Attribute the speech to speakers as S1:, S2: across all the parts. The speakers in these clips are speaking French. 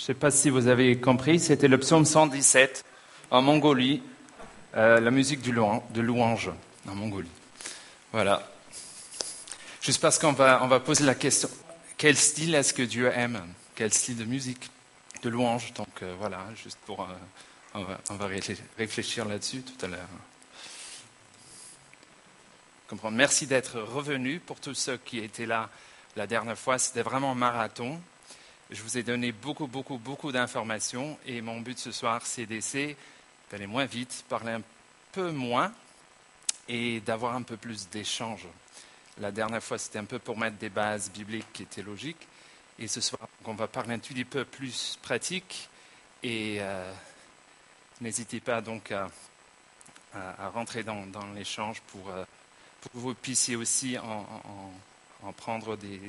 S1: sais pas si vous avez compris, c'était le psaume 117 en Mongolie, la musique de louange en Mongolie. Voilà. Juste parce qu'on va poser la question, quel style est-ce que Dieu aime? Quel style de musique, de louange? Donc voilà, juste pour... on va réfléchir là-dessus tout à l'heure. Comprendre. Merci d'être revenu pour tous ceux qui étaient là la dernière fois. C'était vraiment un marathon. Je vous ai donné beaucoup d'informations et mon but ce soir, c'est d'essayer d'aller moins vite, parler un peu moins et d'avoir un peu plus d'échanges. La dernière fois, c'était un peu pour mettre des bases bibliques et théologiques. Et ce soir, on va parler un tout petit peu plus pratique et n'hésitez pas donc à rentrer dans l'échange pour que vous puissiez aussi en prendre des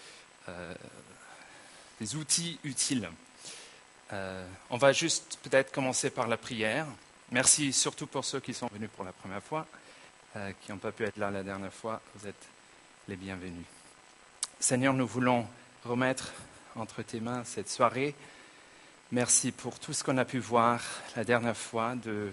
S1: outils utiles. On va juste peut-être commencer par la prière. Merci surtout pour ceux qui sont venus pour la première fois, qui n'ont pas pu être là la dernière fois. Vous êtes les bienvenus. Seigneur, nous voulons remettre entre tes mains cette soirée. Merci pour tout ce qu'on a pu voir la dernière fois de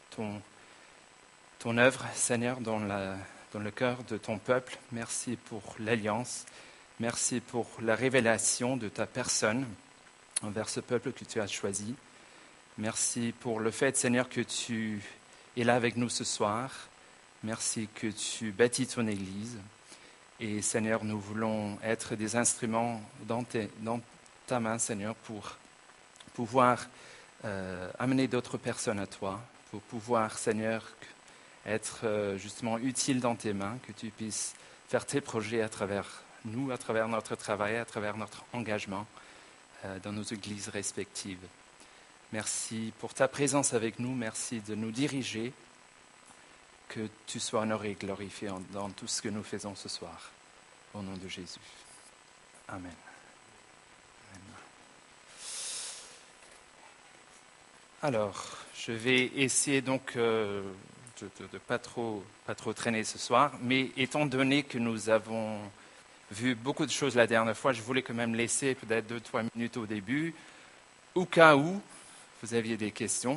S1: ton œuvre, Seigneur, dans le cœur de ton peuple. Merci pour l'alliance. Merci pour la révélation de ta personne envers ce peuple que tu as choisi. Merci pour le fait, Seigneur, que tu es là avec nous ce soir. Merci que tu bâtis ton Église. Et Seigneur, nous voulons être des instruments dans ta main, Seigneur, pour pouvoir amener d'autres personnes à toi, pour pouvoir, Seigneur, être justement utile dans tes mains, que tu puisses faire tes projets à travers nous, à travers notre travail, à travers notre engagement dans nos églises respectives. Merci pour ta présence avec nous, merci de nous diriger, que tu sois honoré et glorifié dans tout ce que nous faisons ce soir. Au nom de Jésus. Amen. Amen. Alors, je vais essayer donc de pas trop traîner ce soir, mais étant donné que nous avons vu beaucoup de choses la dernière fois, je voulais quand même laisser peut-être 2-3 minutes au début, au cas où vous aviez des questions.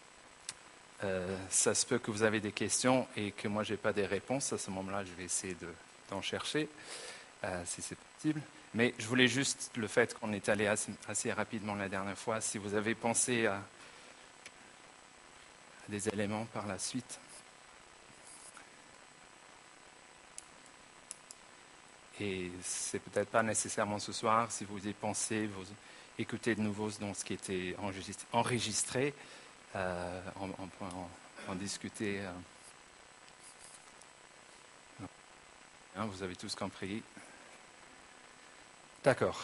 S1: Ça se peut que vous avez des questions et que moi je n'ai pas des réponses. À ce moment-là, je vais essayer d'en chercher, si c'est possible. Mais je voulais juste, le fait qu'on est allé assez rapidement la dernière fois, si vous avez pensé à des éléments par la suite. Et c'est peut-être pas nécessairement ce soir, si vous y pensez, vous écoutez de nouveau dans ce qui était enregistré, on peut en discuter. Vous avez tous compris. D'accord.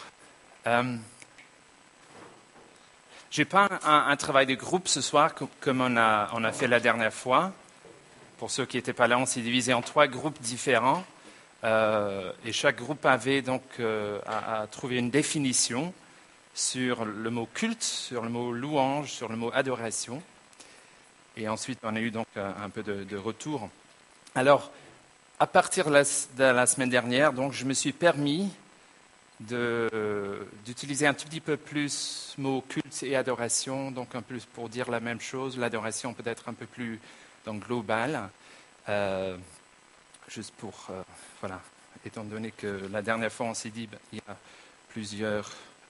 S1: J'ai pas un travail de groupe ce soir comme on a fait la dernière fois. Pour ceux qui n'étaient pas là, on s'est divisé en 3 groupes différents. Et chaque groupe avait donc à trouver une définition sur le mot culte, sur le mot louange, sur le mot adoration. Et ensuite, on a eu donc un peu de retour. Alors, à partir de la semaine dernière, donc, je me suis permis d'utiliser un tout petit peu plus le mot culte et adoration, donc un peu pour dire la même chose, l'adoration peut-être un peu plus donc, globale. Juste pour, voilà, étant donné que la dernière fois on s'est dit il y a plusieurs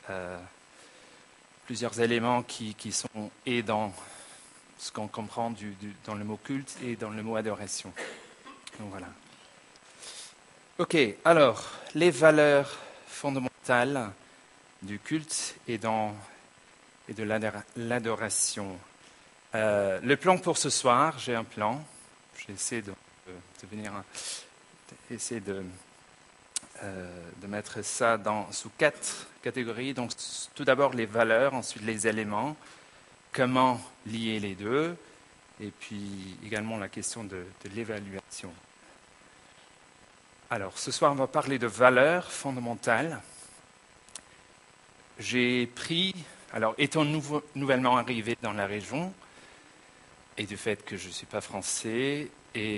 S1: éléments qui sont et dans ce qu'on comprend dans le mot culte et dans le mot adoration. Donc voilà. Ok, alors, les valeurs fondamentales du culte et de l'adoration. Le plan pour ce soir, j'ai un plan. J'essaie de essayer de mettre ça sous 4 catégories. Donc, tout d'abord les valeurs, ensuite les éléments, comment lier les deux, et puis également la question de l'évaluation. Alors, ce soir, on va parler de valeurs fondamentales. J'ai pris, alors étant nouvellement arrivé dans la région, et du fait que je ne suis pas français, et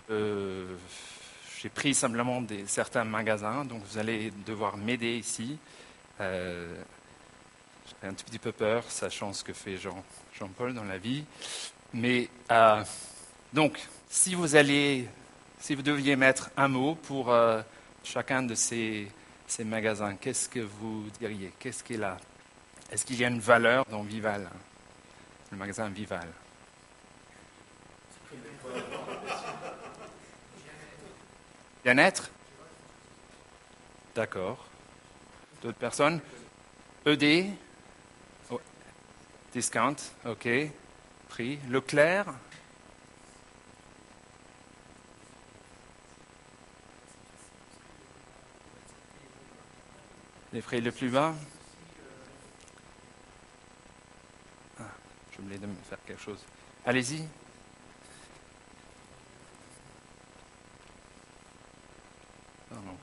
S1: j'ai pris simplement certains magasins, donc vous allez devoir m'aider ici. J'ai un tout petit peu peur, sachant ce que fait Jean-Paul dans la vie. Mais donc, si vous deviez mettre un mot pour chacun de ces magasins, qu'est-ce que vous diriez? Qu'est-ce qu'il a? Est-ce qu'il y a une valeur dans Vival, le magasin Vival? Bien-être? D'accord. D'autres personnes? ED? Oh, discount, ok. Prix. Leclerc? Les prix les plus bas? Ah, j'ai oublié de me faire quelque chose. Allez-y. Pardon.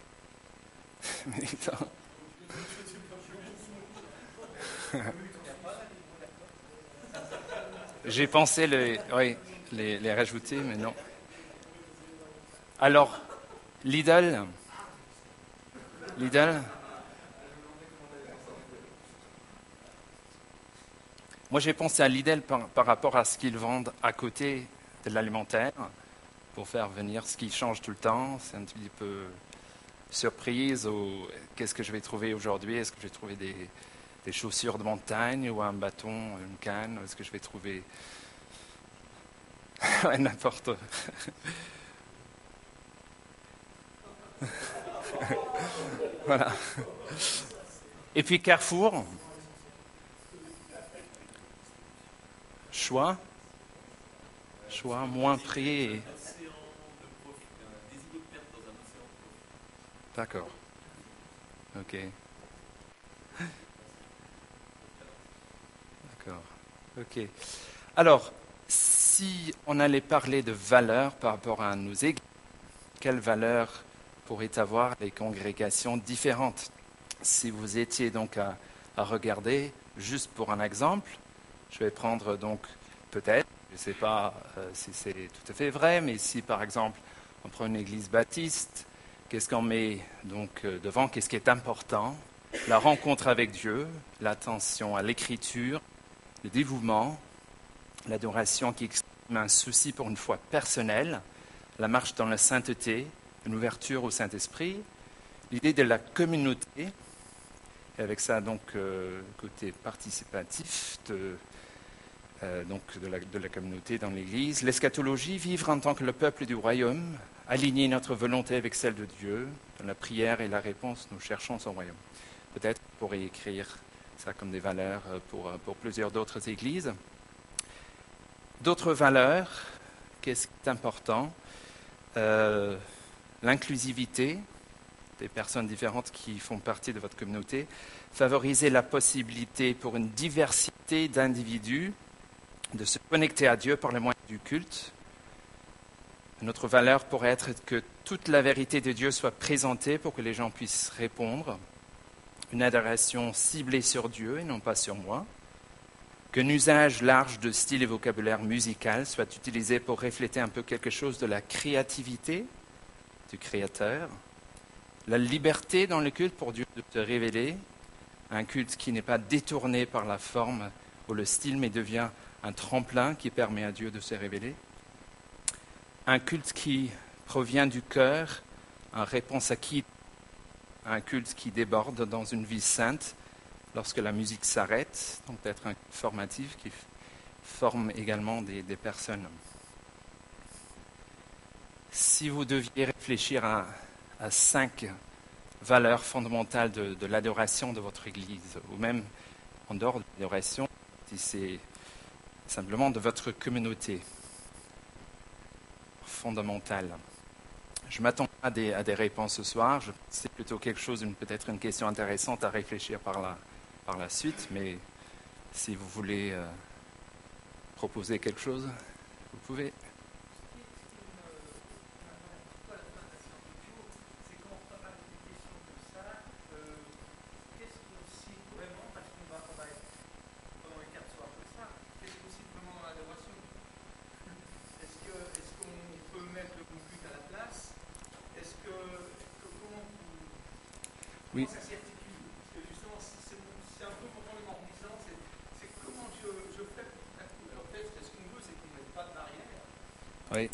S1: J'ai pensé les rajouter, mais non. Alors, Lidl? Moi, j'ai pensé à Lidl par rapport à ce qu'ils vendent à côté de l'alimentaire, pour faire venir ce qui change tout le temps. C'est un petit peu surprise, ou qu'est-ce que je vais trouver aujourd'hui? Est-ce que je vais trouver des chaussures de montagne, ou un bâton, une canne? Est-ce que je vais trouver ouais, n'importe. Voilà. Et puis Carrefour, choix, moins prix. D'accord. Ok. D'accord. Ok. Alors, si on allait parler de valeurs par rapport à nos églises, quelles valeurs pourraient avoir les congrégations différentes? Si vous étiez donc à regarder, juste pour un exemple, je vais prendre donc peut-être, je ne sais pas si c'est tout à fait vrai, mais si par exemple on prend une église baptiste, qu'est-ce qu'on met donc devant? Qu'est-ce qui est important? La rencontre avec Dieu, l'attention à l'écriture, le dévouement, l'adoration qui exprime un souci pour une foi personnelle, la marche dans la sainteté, une ouverture au Saint-Esprit, l'idée de la communauté, et avec ça donc côté participatif de la communauté dans l'Église, l'eschatologie, vivre en tant que le peuple du royaume, aligner notre volonté avec celle de Dieu, dans la prière et la réponse, nous cherchons son royaume. Peut-être qu'on pourrait écrire ça comme des valeurs pour plusieurs d'autres églises. D'autres valeurs, qu'est-ce qui est important? L'inclusivité des personnes différentes qui font partie de votre communauté, favoriser la possibilité pour une diversité d'individus de se connecter à Dieu par le moyen du culte. Notre valeur pourrait être que toute la vérité de Dieu soit présentée pour que les gens puissent répondre. Une adoration ciblée sur Dieu et non pas sur moi. Qu'un usage large de style et vocabulaire musical soit utilisé pour refléter un peu quelque chose de la créativité du Créateur. La liberté dans le culte pour Dieu de se révéler. Un culte qui n'est pas détourné par la forme ou le style, mais devient un tremplin qui permet à Dieu de se révéler. Un culte qui provient du cœur, en réponse à qui? Un culte qui déborde dans une vie sainte lorsque la musique s'arrête, donc d'être un culte formatif qui forme également des personnes. Si vous deviez réfléchir à 5 valeurs fondamentales de l'adoration de votre Église, ou même en dehors de l'adoration, si c'est simplement de votre communauté fondamentale. Je m'attends à des réponses ce soir. C'est plutôt quelque chose, peut-être une question intéressante à réfléchir par la suite, mais si vous voulez proposer quelque chose, vous pouvez. Oui. Oui.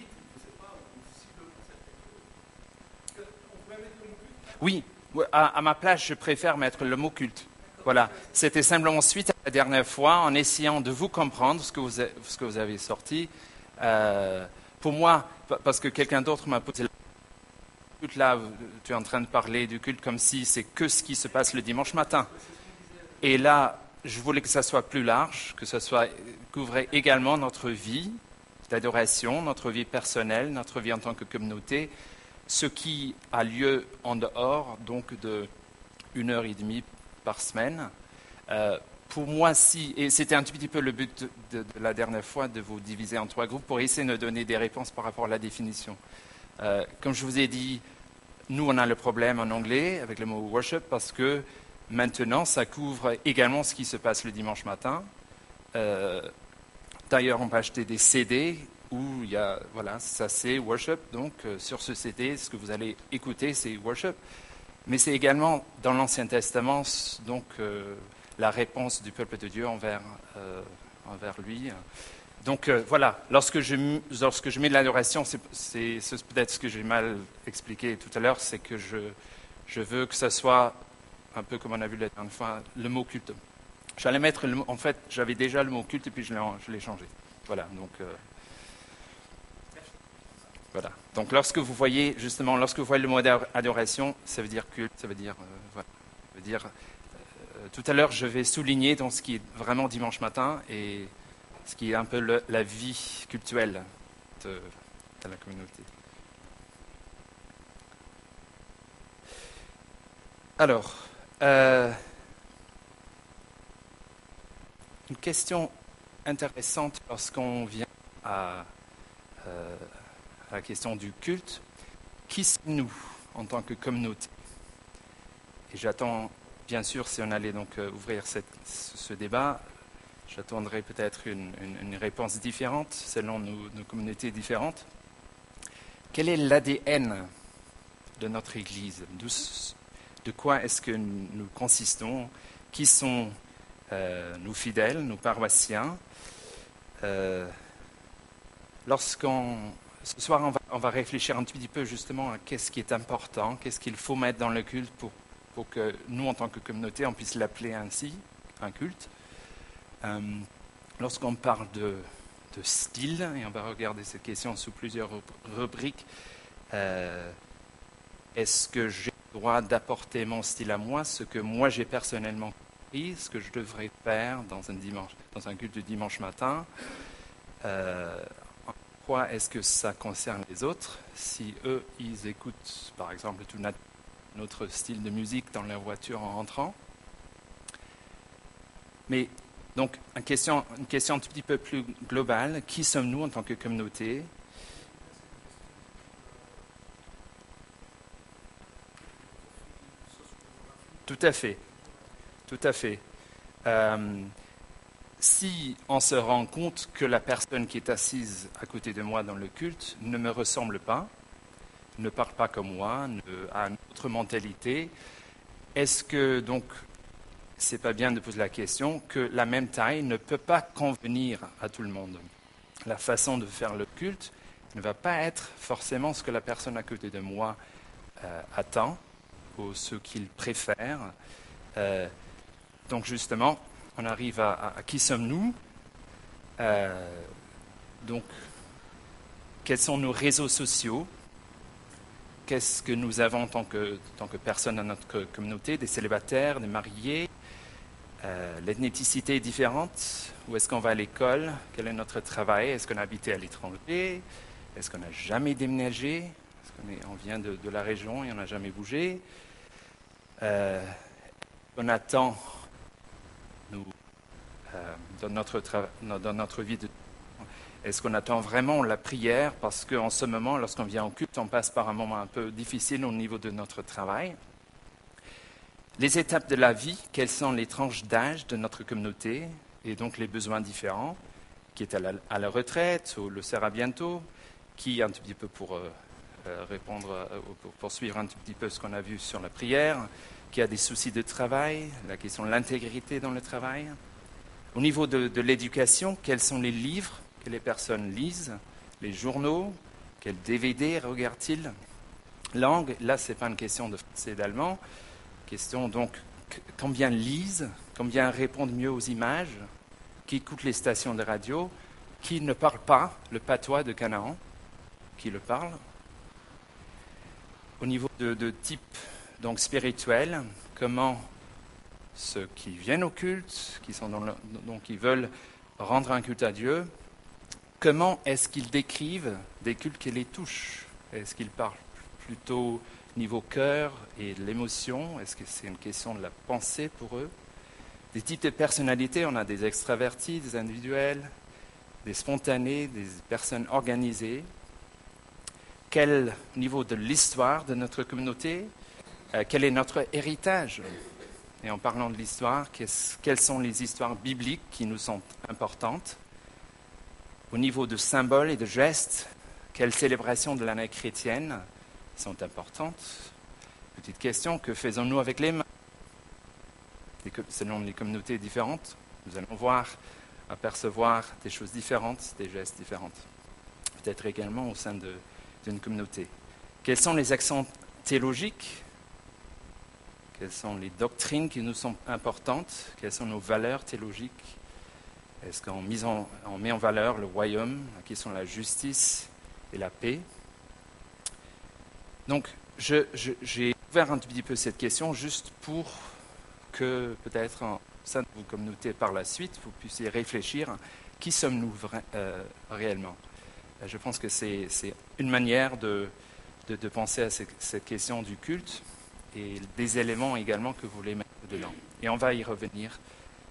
S1: Oui, à ma place, je préfère mettre le mot culte. Voilà, c'était simplement suite à la dernière fois, en essayant de vous comprendre ce que vous avez sorti. Pour moi, parce que quelqu'un d'autre m'a posé la question, là, tu es en train de parler du culte comme si c'est que ce qui se passe le dimanche matin. Et là, je voulais que ça soit plus large, que ça soit couvrait également notre vie d'adoration, notre vie personnelle, notre vie en tant que communauté, ce qui a lieu en dehors, donc de 1 heure et demie par semaine. Pour moi, si, et c'était un petit peu le but de la dernière fois, de vous diviser en 3 groupes pour essayer de donner des réponses par rapport à la définition. Comme je vous ai dit, nous, on a le problème en anglais avec le mot worship parce que maintenant, ça couvre également ce qui se passe le dimanche matin. D'ailleurs, on peut acheter des CD où il y a, voilà, ça c'est worship. Donc, sur ce CD, ce que vous allez écouter, c'est worship. Mais c'est également dans l'Ancien Testament, donc la réponse du peuple de Dieu envers lui. Donc voilà, lorsque je mets de l'adoration, c'est peut-être ce que j'ai mal expliqué tout à l'heure, c'est que je veux que ce soit un peu comme on a vu la dernière fois, le mot culte. J'allais mettre, en fait, j'avais déjà le mot culte et puis je l'ai changé. Voilà, donc voilà. Donc lorsque vous voyez le mot adoration, ça veut dire culte, ça veut dire voilà, ça veut dire. Tout à l'heure, je vais souligner dans ce qui est vraiment dimanche matin et ce qui est un peu la vie cultuelle de la communauté. Alors, une question intéressante lorsqu'on vient à la question du culte. Qui sommes-nous en tant que communauté? Et j'attends, bien sûr, si on allait donc ouvrir ce débat, j'attendrai peut-être une réponse différente selon nos communautés différentes. Quel est l'ADN de notre Église? De quoi est-ce que nous consistons? Qui sont nos fidèles, nos paroissiens? Ce soir, on va réfléchir un petit peu justement à qu'est-ce qui est important, qu'est-ce qu'il faut mettre dans le culte pour que nous, en tant que communauté, on puisse l'appeler ainsi, un culte. Lorsqu'on parle de style, et on va regarder cette question sous plusieurs rubriques, est-ce que j'ai le droit d'apporter mon style à moi, ce que moi j'ai personnellement compris, ce que je devrais faire dans un culte de dimanche matin? En quoi est-ce que ça concerne les autres? Si eux, ils écoutent, par exemple, tout notre style de musique dans leur voiture en rentrant. Mais donc, une question un petit peu plus globale. Qui sommes-nous en tant que communauté? Tout à fait. Tout à fait. Si on se rend compte que la personne qui est assise à côté de moi dans le culte ne me ressemble pas, ne parle pas comme moi, a une autre mentalité, est-ce que donc c'est pas bien de poser la question que la même taille ne peut pas convenir à tout le monde? La façon de faire le culte ne va pas être forcément ce que la personne à côté de moi attend ou ce qu'il préfère. Donc justement, on arrive à qui sommes-nous? Donc, quels sont nos réseaux sociaux? Qu'est-ce que nous avons en tant que personnes dans notre communauté? Des célibataires, des mariés? L'ethnicité est différente? Où est-ce qu'on va à l'école? Quel est notre travail? Est-ce qu'on a habité à l'étranger? Est-ce qu'on n'a jamais déménagé? Est-ce qu'on vient de la région et on n'a jamais bougé? On attend dans notre vie est-ce qu'on attend vraiment la prière? Parce qu'en ce moment, lorsqu'on vient au culte, on passe par un moment un peu difficile au niveau de notre travail. Les étapes de la vie, quelles sont les tranches d'âge de notre communauté et donc les besoins différents, qui est à la retraite ou le sera bientôt, qui un petit peu pour répondre, pour suivre un petit peu ce qu'on a vu sur la prière, qui a des soucis de travail, la question de l'intégrité dans le travail. Au niveau de l'éducation, quels sont les livres que les personnes lisent, les journaux, quels DVD regardent-ils? Langue, là, ce n'est pas une question de français et d'allemand. Question donc, combien lisent, combien répondent mieux aux images, qui écoutent les stations de radio, qui ne parlent pas le patois de Canaan, qui le parlent. Au niveau de type donc spirituel, comment ceux qui viennent au culte, donc qui veulent rendre un culte à Dieu, comment est-ce qu'ils décrivent des cultes qui les touchent? Est-ce qu'ils parlent plutôt niveau cœur et de l'émotion? Est-ce que c'est une question de la pensée pour eux? Des types de personnalités, on a des extravertis, des individuels, des spontanés, des personnes organisées. Quel niveau de l'histoire de notre communauté? Quel est notre héritage? Et en parlant de l'histoire, quelles sont les histoires bibliques qui nous sont importantes? Au niveau de symboles et de gestes, quelles célébrations de l'année chrétienne sont importantes? Petite question, que faisons-nous avec les mains? Selon les communautés différentes, nous allons apercevoir des choses différentes, des gestes différents. Peut-être également au sein d'une communauté. Quels sont les accents théologiques? Quelles sont les doctrines qui nous sont importantes? Quelles sont nos valeurs théologiques? Est-ce qu'on met en valeur le royaume, qui sont la justice et la paix? Donc, j'ai ouvert un petit peu cette question juste pour que peut-être au sein de vos communautés par la suite, vous puissiez réfléchir, qui sommes-nous réellement? Je pense que c'est une manière de penser à cette question du culte et des éléments également que vous voulez mettre dedans. Et on va y revenir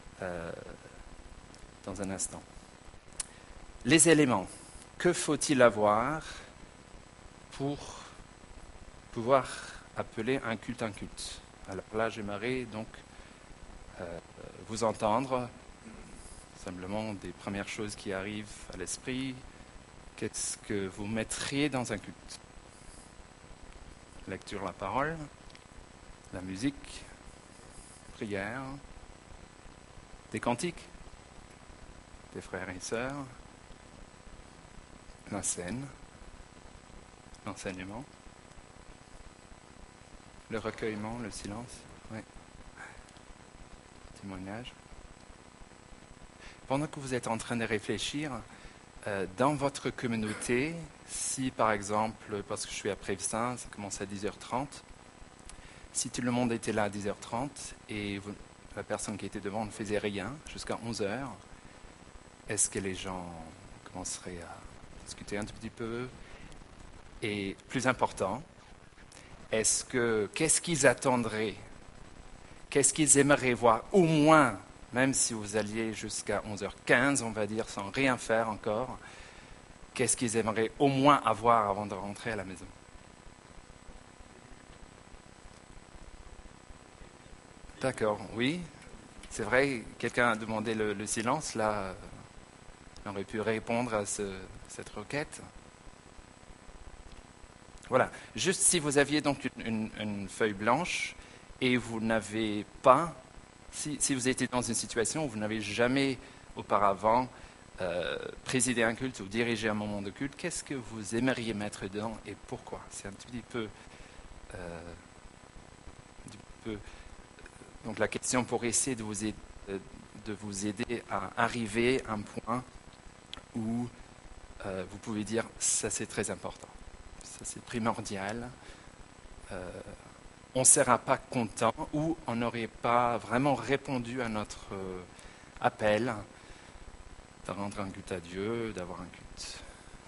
S1: dans un instant. Les éléments, que faut-il avoir pour pouvoir appeler un culte? Alors là, j'aimerais donc vous entendre simplement des premières choses qui arrivent à l'esprit. Qu'est-ce que vous mettriez dans un culte? Lecture de la parole, la musique, prière, des cantiques, des frères et sœurs, la scène, l'enseignement, le recueillement, le silence, oui. Témoignage. Pendant que vous êtes en train de réfléchir, dans votre communauté, si par exemple, parce que je suis à Prévesin, ça commence à 10h30, si tout le monde était là à 10h30 et la personne qui était devant ne faisait rien jusqu'à 11h, est-ce que les gens commenceraient à discuter un tout petit peu? Et plus important, qu'est-ce qu'ils attendraient? Qu'est-ce qu'ils aimeraient voir au moins? Même si vous alliez jusqu'à 11h15, on va dire, sans rien faire encore, qu'est-ce qu'ils aimeraient au moins avoir avant de rentrer à la maison? D'accord, oui. C'est vrai, quelqu'un a demandé le silence, là, on aurait pu répondre à cette requête. Voilà, juste si vous aviez donc une feuille blanche et vous n'avez pas... Si vous étiez dans une situation où vous n'avez jamais auparavant présidé un culte ou dirigé un moment de culte, qu'est-ce que vous aimeriez mettre dedans et pourquoi? C'est un petit peu, donc la question pour essayer de vous aider à arriver à un point où vous pouvez dire ça c'est très important, ça c'est primordial. On ne sera pas content ou on n'aurait pas vraiment répondu à notre appel de rendre un culte à Dieu, d'avoir un culte.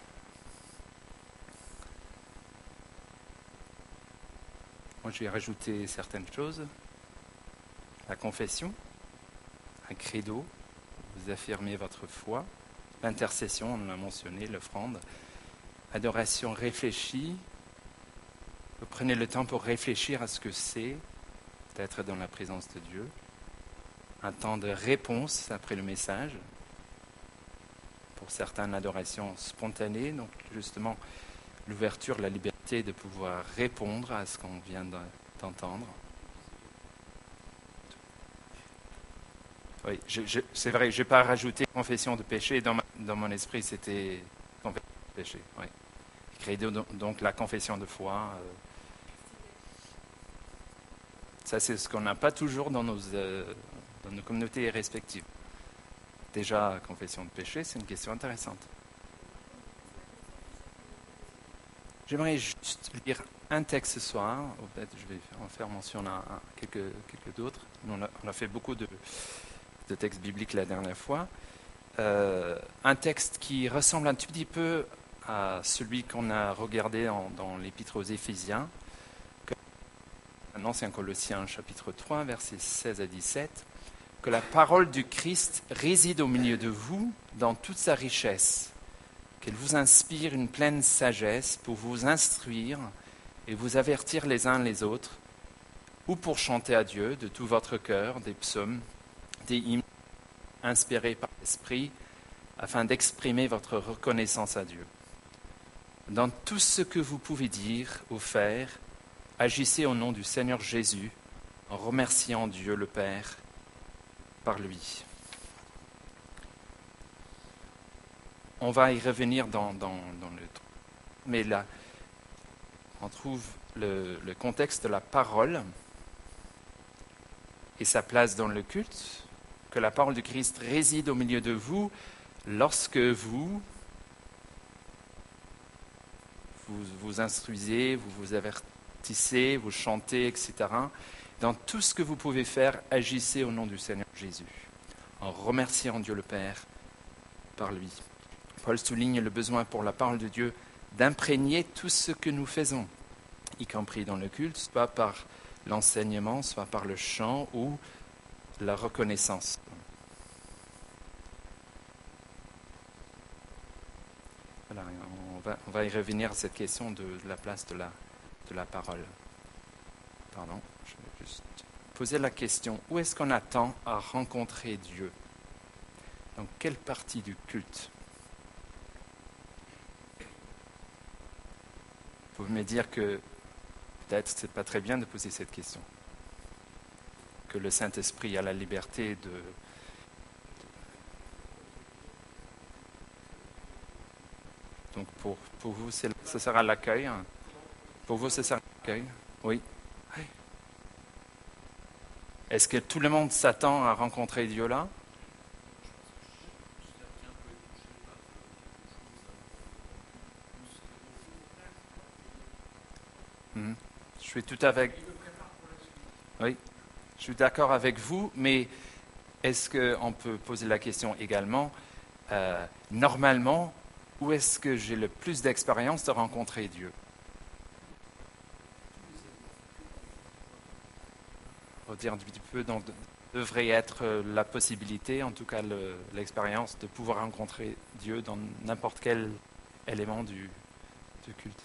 S1: Moi, je vais rajouter certaines choses. La confession, un credo, vous affirmez votre foi. L'intercession, on l'a mentionné, l'offrande. Adoration réfléchie. Vous prenez le temps pour réfléchir à ce que c'est d'être dans la présence de Dieu. Un temps de réponse après le message. Pour certains, l'adoration spontanée, donc justement l'ouverture, la liberté de pouvoir répondre à ce qu'on vient d'entendre. Oui, c'est vrai, je n'ai pas rajouté confession de péché. Dans mon esprit, c'était confession de péché. Oui. Credo, donc la confession de foi. Ça, c'est ce qu'on n'a pas toujours dans nos communautés respectives. Déjà, confession de péché, c'est une question intéressante. J'aimerais juste lire un texte ce soir. Peut-être je vais en faire mention à quelques d'autres. On a fait beaucoup de textes bibliques la dernière fois. Un texte qui ressemble un tout petit peu à celui qu'on a regardé dans l'Épître aux Éphésiens. Maintenant, c'est en Colossiens chapitre 3, versets 16 à 17. Que la parole du Christ réside au milieu de vous dans toute sa richesse, qu'elle vous inspire une pleine sagesse pour vous instruire et vous avertir les uns les autres, ou pour chanter à Dieu de tout votre cœur des psaumes, des hymnes inspirés par l'Esprit, afin d'exprimer votre reconnaissance à Dieu. Dans tout ce que vous pouvez dire ou faire, agissez au nom du Seigneur Jésus, en remerciant Dieu le Père par lui. On va y revenir dans le... Mais là, on trouve le contexte de la parole et sa place dans le culte, que la parole du Christ réside au milieu de vous lorsque vous instruisez, vous vous avertissez, vous chantez, etc. Dans tout ce que vous pouvez faire, agissez au nom du Seigneur Jésus, en remerciant Dieu le Père par lui. Paul souligne le besoin pour la parole de Dieu d'imprégner tout ce que nous faisons, y compris dans le culte, soit par l'enseignement, soit par le chant ou la reconnaissance. Voilà, on va y revenir à cette question de la place de la parole. Pardon, je vais juste poser la question, où est-ce qu'on attend à rencontrer Dieu? Dans quelle partie du culte? Vous pouvez me dire que peut-être ce n'est pas très bien de poser cette question. Que le Saint-Esprit a la liberté de... Donc pour vous, ce sera l'accueil. Hein. Pour vous, ce sera l'accueil. Oui. Est-ce que tout le monde s'attend à rencontrer Dieu là? Je suis tout avec... Oui, je suis d'accord avec vous, mais est-ce qu'on peut poser la question également, normalement, où est-ce que j'ai le plus d'expérience de rencontrer Dieu? On va dire un petit peu, donc, devrait être la possibilité, en tout cas l'expérience, de pouvoir rencontrer Dieu dans n'importe quel élément du culte.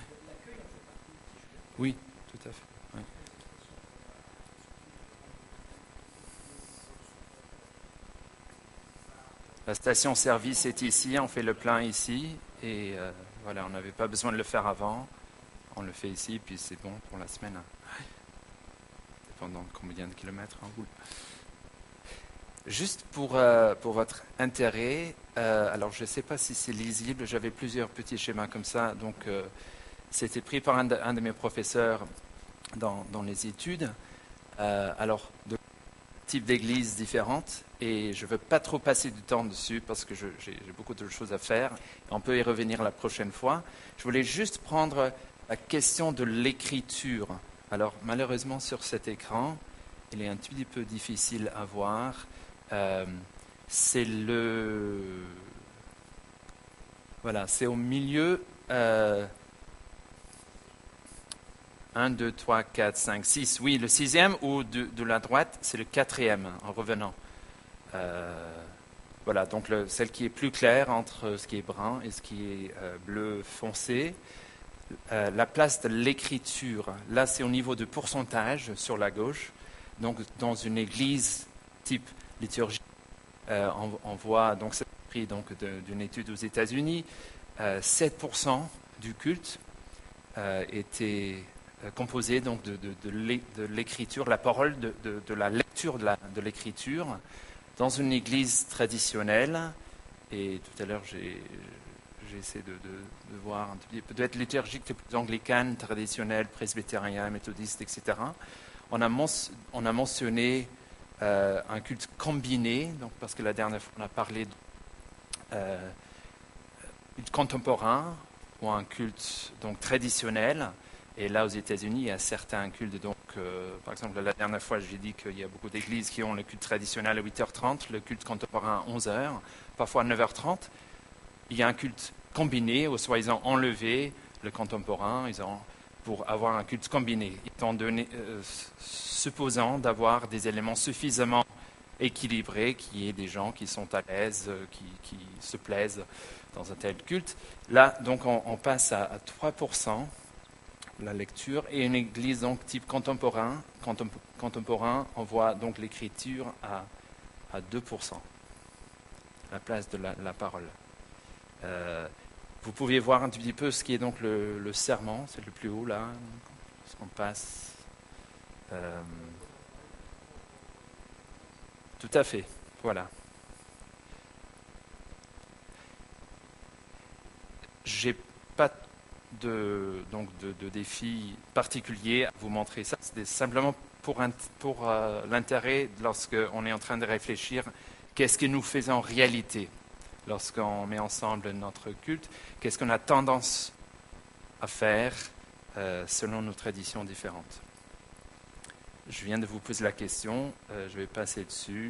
S1: Oui, tout à fait. Oui. La station-service est ici, on fait le plein ici, et voilà, on n'avait pas besoin de le faire avant. On le fait ici, puis c'est bon pour la semaine. Dépendant de combien de kilomètres on roule. Juste pour votre intérêt, alors je ne sais pas si c'est lisible, j'avais plusieurs petits schémas comme ça, donc c'était pris par un de mes professeurs dans les études. Alors, de types d'églises différentes, et je ne veux pas trop passer du temps dessus parce que j'ai beaucoup de choses à faire. On peut y revenir la prochaine fois. Je voulais juste prendre la question de l'écriture. Alors, malheureusement, sur cet écran, il est un petit peu difficile à voir. C'est voilà, c'est au milieu. 1, 2, 3, 4, 5, 6. Oui, le sixième ou de la droite, c'est le quatrième en revenant. Voilà, donc celle qui est plus claire entre ce qui est brun et ce qui est bleu foncé. La place de l'écriture, là c'est au niveau de pourcentage sur la gauche. Donc dans une église type liturgie, on voit, donc c'est pris d'une étude aux États-Unis, 7% du culte était composé donc de l'écriture, la parole, de la lecture de l'écriture. Dans une église traditionnelle, et tout à l'heure j'ai essayé de voir un petit peu, peut-être liturgique plus anglicane, traditionnelle, presbytérien, méthodiste, etc. On a mentionné un culte combiné, donc parce que la dernière fois on a parlé de culte contemporain ou un culte donc traditionnel. Et là, aux États-Unis, il y a certains cultes. Donc, par exemple, la dernière fois, j'ai dit qu'il y a beaucoup d'églises qui ont le culte traditionnel à 8h30, le culte contemporain à 11h, parfois à 9h30. Il y a un culte combiné, ou soit ils ont enlevé le contemporain pour avoir un culte combiné, supposant d'avoir des éléments suffisamment équilibrés, qu'il y ait des gens qui sont à l'aise, qui se plaisent dans un tel culte. Là, donc, on passe à 3%. La lecture et une église donc type contemporain, on voit donc l'écriture à 2%, la place de la parole. Vous pouvez voir un petit peu ce qui est donc le serment, c'est le plus haut là, ce qu'on passe. Tout à fait, voilà. J'ai pas de défi particulier à vous montrer ça. C'est simplement pour l'intérêt lorsqu'on est en train de réfléchir qu'est-ce que nous faisons en réalité lorsqu'on met ensemble notre culte, qu'est-ce qu'on a tendance à faire selon nos traditions différentes. Je viens de vous poser la question, je vais passer dessus.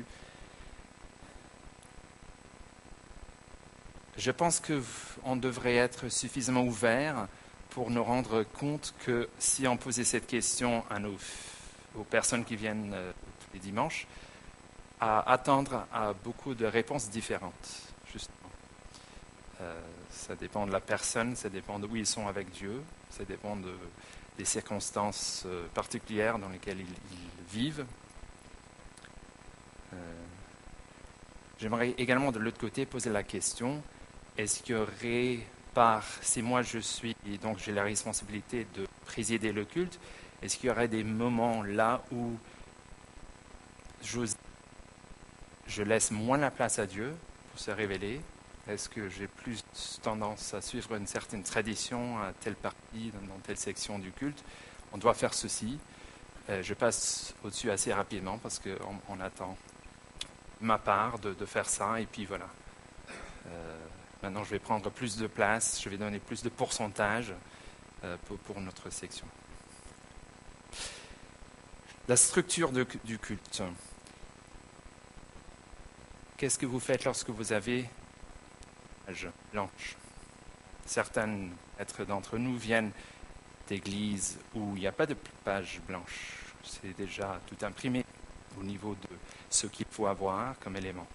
S1: Je pense qu'on devrait être suffisamment ouvert pour nous rendre compte que si on posait cette question aux personnes qui viennent tous les dimanches, à attendre à beaucoup de réponses différentes, justement. Ça dépend de la personne, ça dépend de où ils sont avec Dieu, ça dépend des circonstances particulières dans lesquelles ils vivent. J'aimerais également de l'autre côté poser la question, est-ce qu'il y aurait si moi donc j'ai la responsabilité de présider le culte, est-ce qu'il y aurait des moments là où je laisse moins la place à Dieu pour se révéler? Est-ce que j'ai plus tendance à suivre une certaine tradition à telle partie, dans telle section du culte? On doit faire ceci. Je passe au-dessus assez rapidement parce qu'on attend ma part de faire ça, et puis voilà. Maintenant, je vais prendre plus de place, je vais donner plus de pourcentage pour notre section. La structure du culte. Qu'est-ce que vous faites lorsque vous avez une page blanche? Certains d'entre nous viennent d'églises où il n'y a pas de page blanche. C'est déjà tout imprimé au niveau de ce qu'il faut avoir comme élément.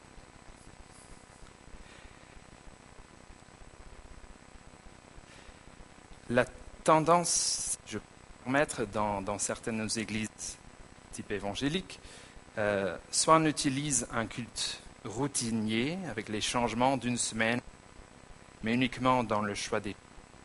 S1: La tendance, je peux me permettre, dans certaines églises type évangélique, soit on utilise un culte routinier avec les changements d'une semaine, mais uniquement dans le choix des...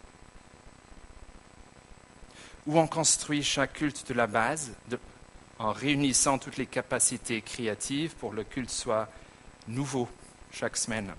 S1: Ou on construit chaque culte de la base en réunissant toutes les capacités créatives pour que le culte soit nouveau chaque semaine.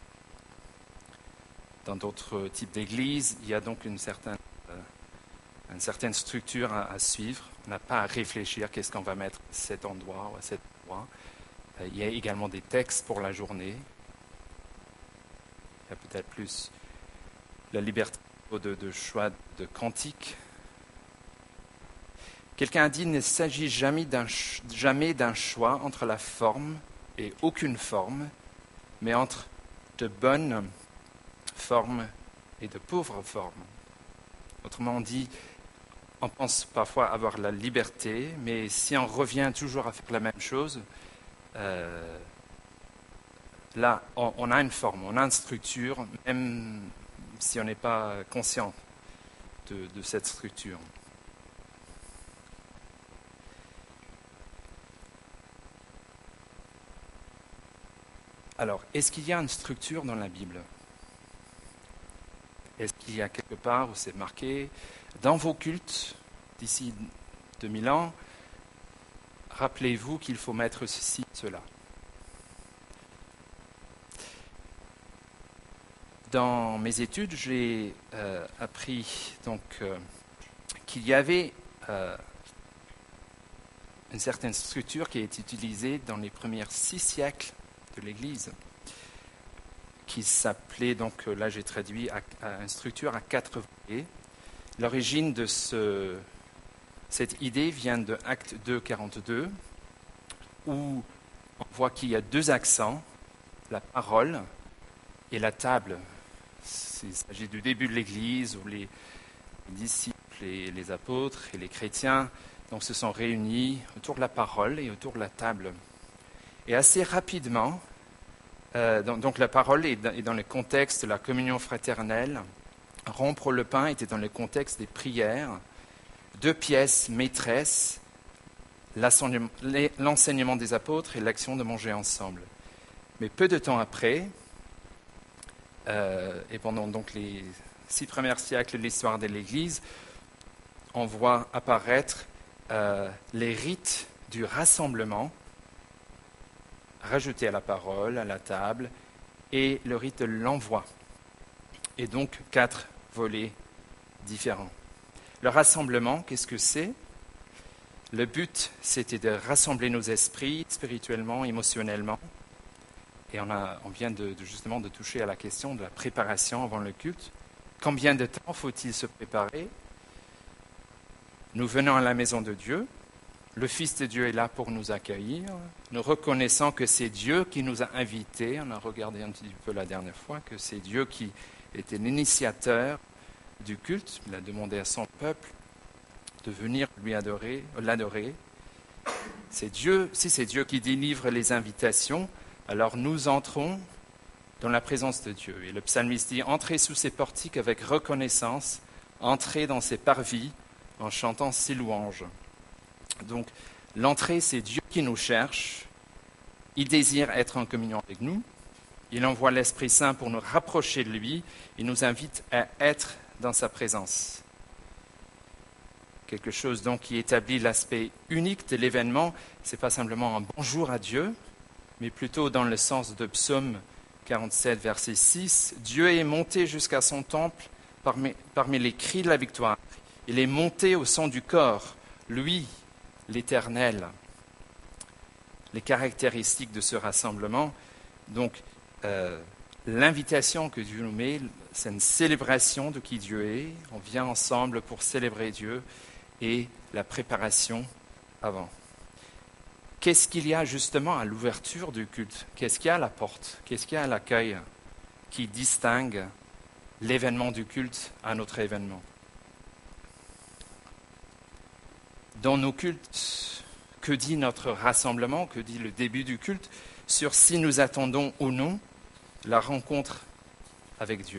S1: Dans d'autres types d'églises, il y a donc une certaine structure à suivre. On n'a pas à réfléchir qu'est-ce qu'on va mettre à cet endroit ou à cet endroit. Il y a également des textes pour la journée. Il y a peut-être plus la liberté de choix de cantiques. Quelqu'un a dit qu'il ne s'agit jamais d'un choix entre la forme et aucune forme, mais entre de bonnes forme et de pauvres formes. Autrement dit, on pense parfois avoir la liberté, mais si on revient toujours à faire la même chose, là, on a une forme, on a une structure, même si on n'est pas conscient de cette structure. Alors, est-ce qu'il y a une structure dans la Bible ? Est-ce qu'il y a quelque part où c'est marqué dans vos cultes d'ici 2000 ans, rappelez-vous qu'il faut mettre ceci, cela. Dans mes études, j'ai appris donc, qu'il y avait une certaine structure qui a été utilisée dans les premiers 6 siècles de l'Église, qui s'appelait, donc là j'ai traduit, à une structure à 4 volets. L'origine de cette idée vient de Acte 2, 42, où on voit qu'il y a 2 accents, la parole et la table. Il s'agit du début de l'Église où les disciples et les apôtres et les chrétiens donc, se sont réunis autour de la parole et autour de la table. Et assez rapidement, donc la parole est dans le contexte de la communion fraternelle. Rompre le pain était dans le contexte des prières. 2 pièces maîtresses, l'enseignement des apôtres et l'action de manger ensemble. Mais peu de temps après, et pendant donc les 6 premiers siècles de l'histoire de l'Église, on voit apparaître les rites du rassemblement rajoutés à la parole, à la table, et le rite de l'envoi. Et donc 4 volets différents. Le rassemblement, qu'est-ce que c'est ? Le but, c'était de rassembler nos esprits spirituellement, émotionnellement. Et on vient justement de toucher à la question de la préparation avant le culte. Combien de temps faut-il se préparer ? Nous venons à la maison de Dieu. Le Fils de Dieu est là pour nous accueillir. Nous reconnaissons que c'est Dieu qui nous a invités. On a regardé un petit peu la dernière fois que c'est Dieu qui était l'initiateur du culte. Il a demandé à son peuple de venir lui l'adorer. C'est Dieu, si c'est Dieu qui délivre les invitations, alors nous entrons dans la présence de Dieu. Et le psalmiste dit « Entrez sous ses portiques avec reconnaissance, entrez dans ses parvis en chantant ses louanges. » Donc l'entrée, c'est Dieu qui nous cherche. Il désire être en communion avec nous. Il envoie l'Esprit Saint pour nous rapprocher de lui. Il nous invite à être dans sa présence. Quelque chose donc qui établit l'aspect unique de l'événement, ce n'est pas simplement un bonjour à Dieu, mais plutôt dans le sens de Psaume 47, verset 6, « Dieu est monté jusqu'à son temple parmi les cris de la victoire. Il est monté au son du corps, lui, l'Éternel. » Les caractéristiques de ce rassemblement, donc l'invitation que Dieu nous met, c'est une célébration de qui Dieu est. On vient ensemble pour célébrer Dieu et la préparation avant. Qu'est-ce qu'il y a justement à l'ouverture du culte ? Qu'est-ce qu'il y a à la porte ? Qu'est-ce qu'il y a à l'accueil qui distingue l'événement du culte à notre événement ? Dans nos cultes, que dit notre rassemblement ? Que dit le début du culte sur si nous attendons ou non la rencontre avec Dieu ?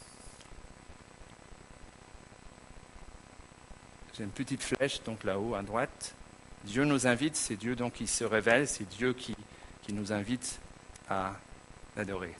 S1: J'ai une petite flèche donc là-haut à droite. Dieu nous invite, c'est Dieu donc qui se révèle, c'est Dieu qui nous invite à l'adorer.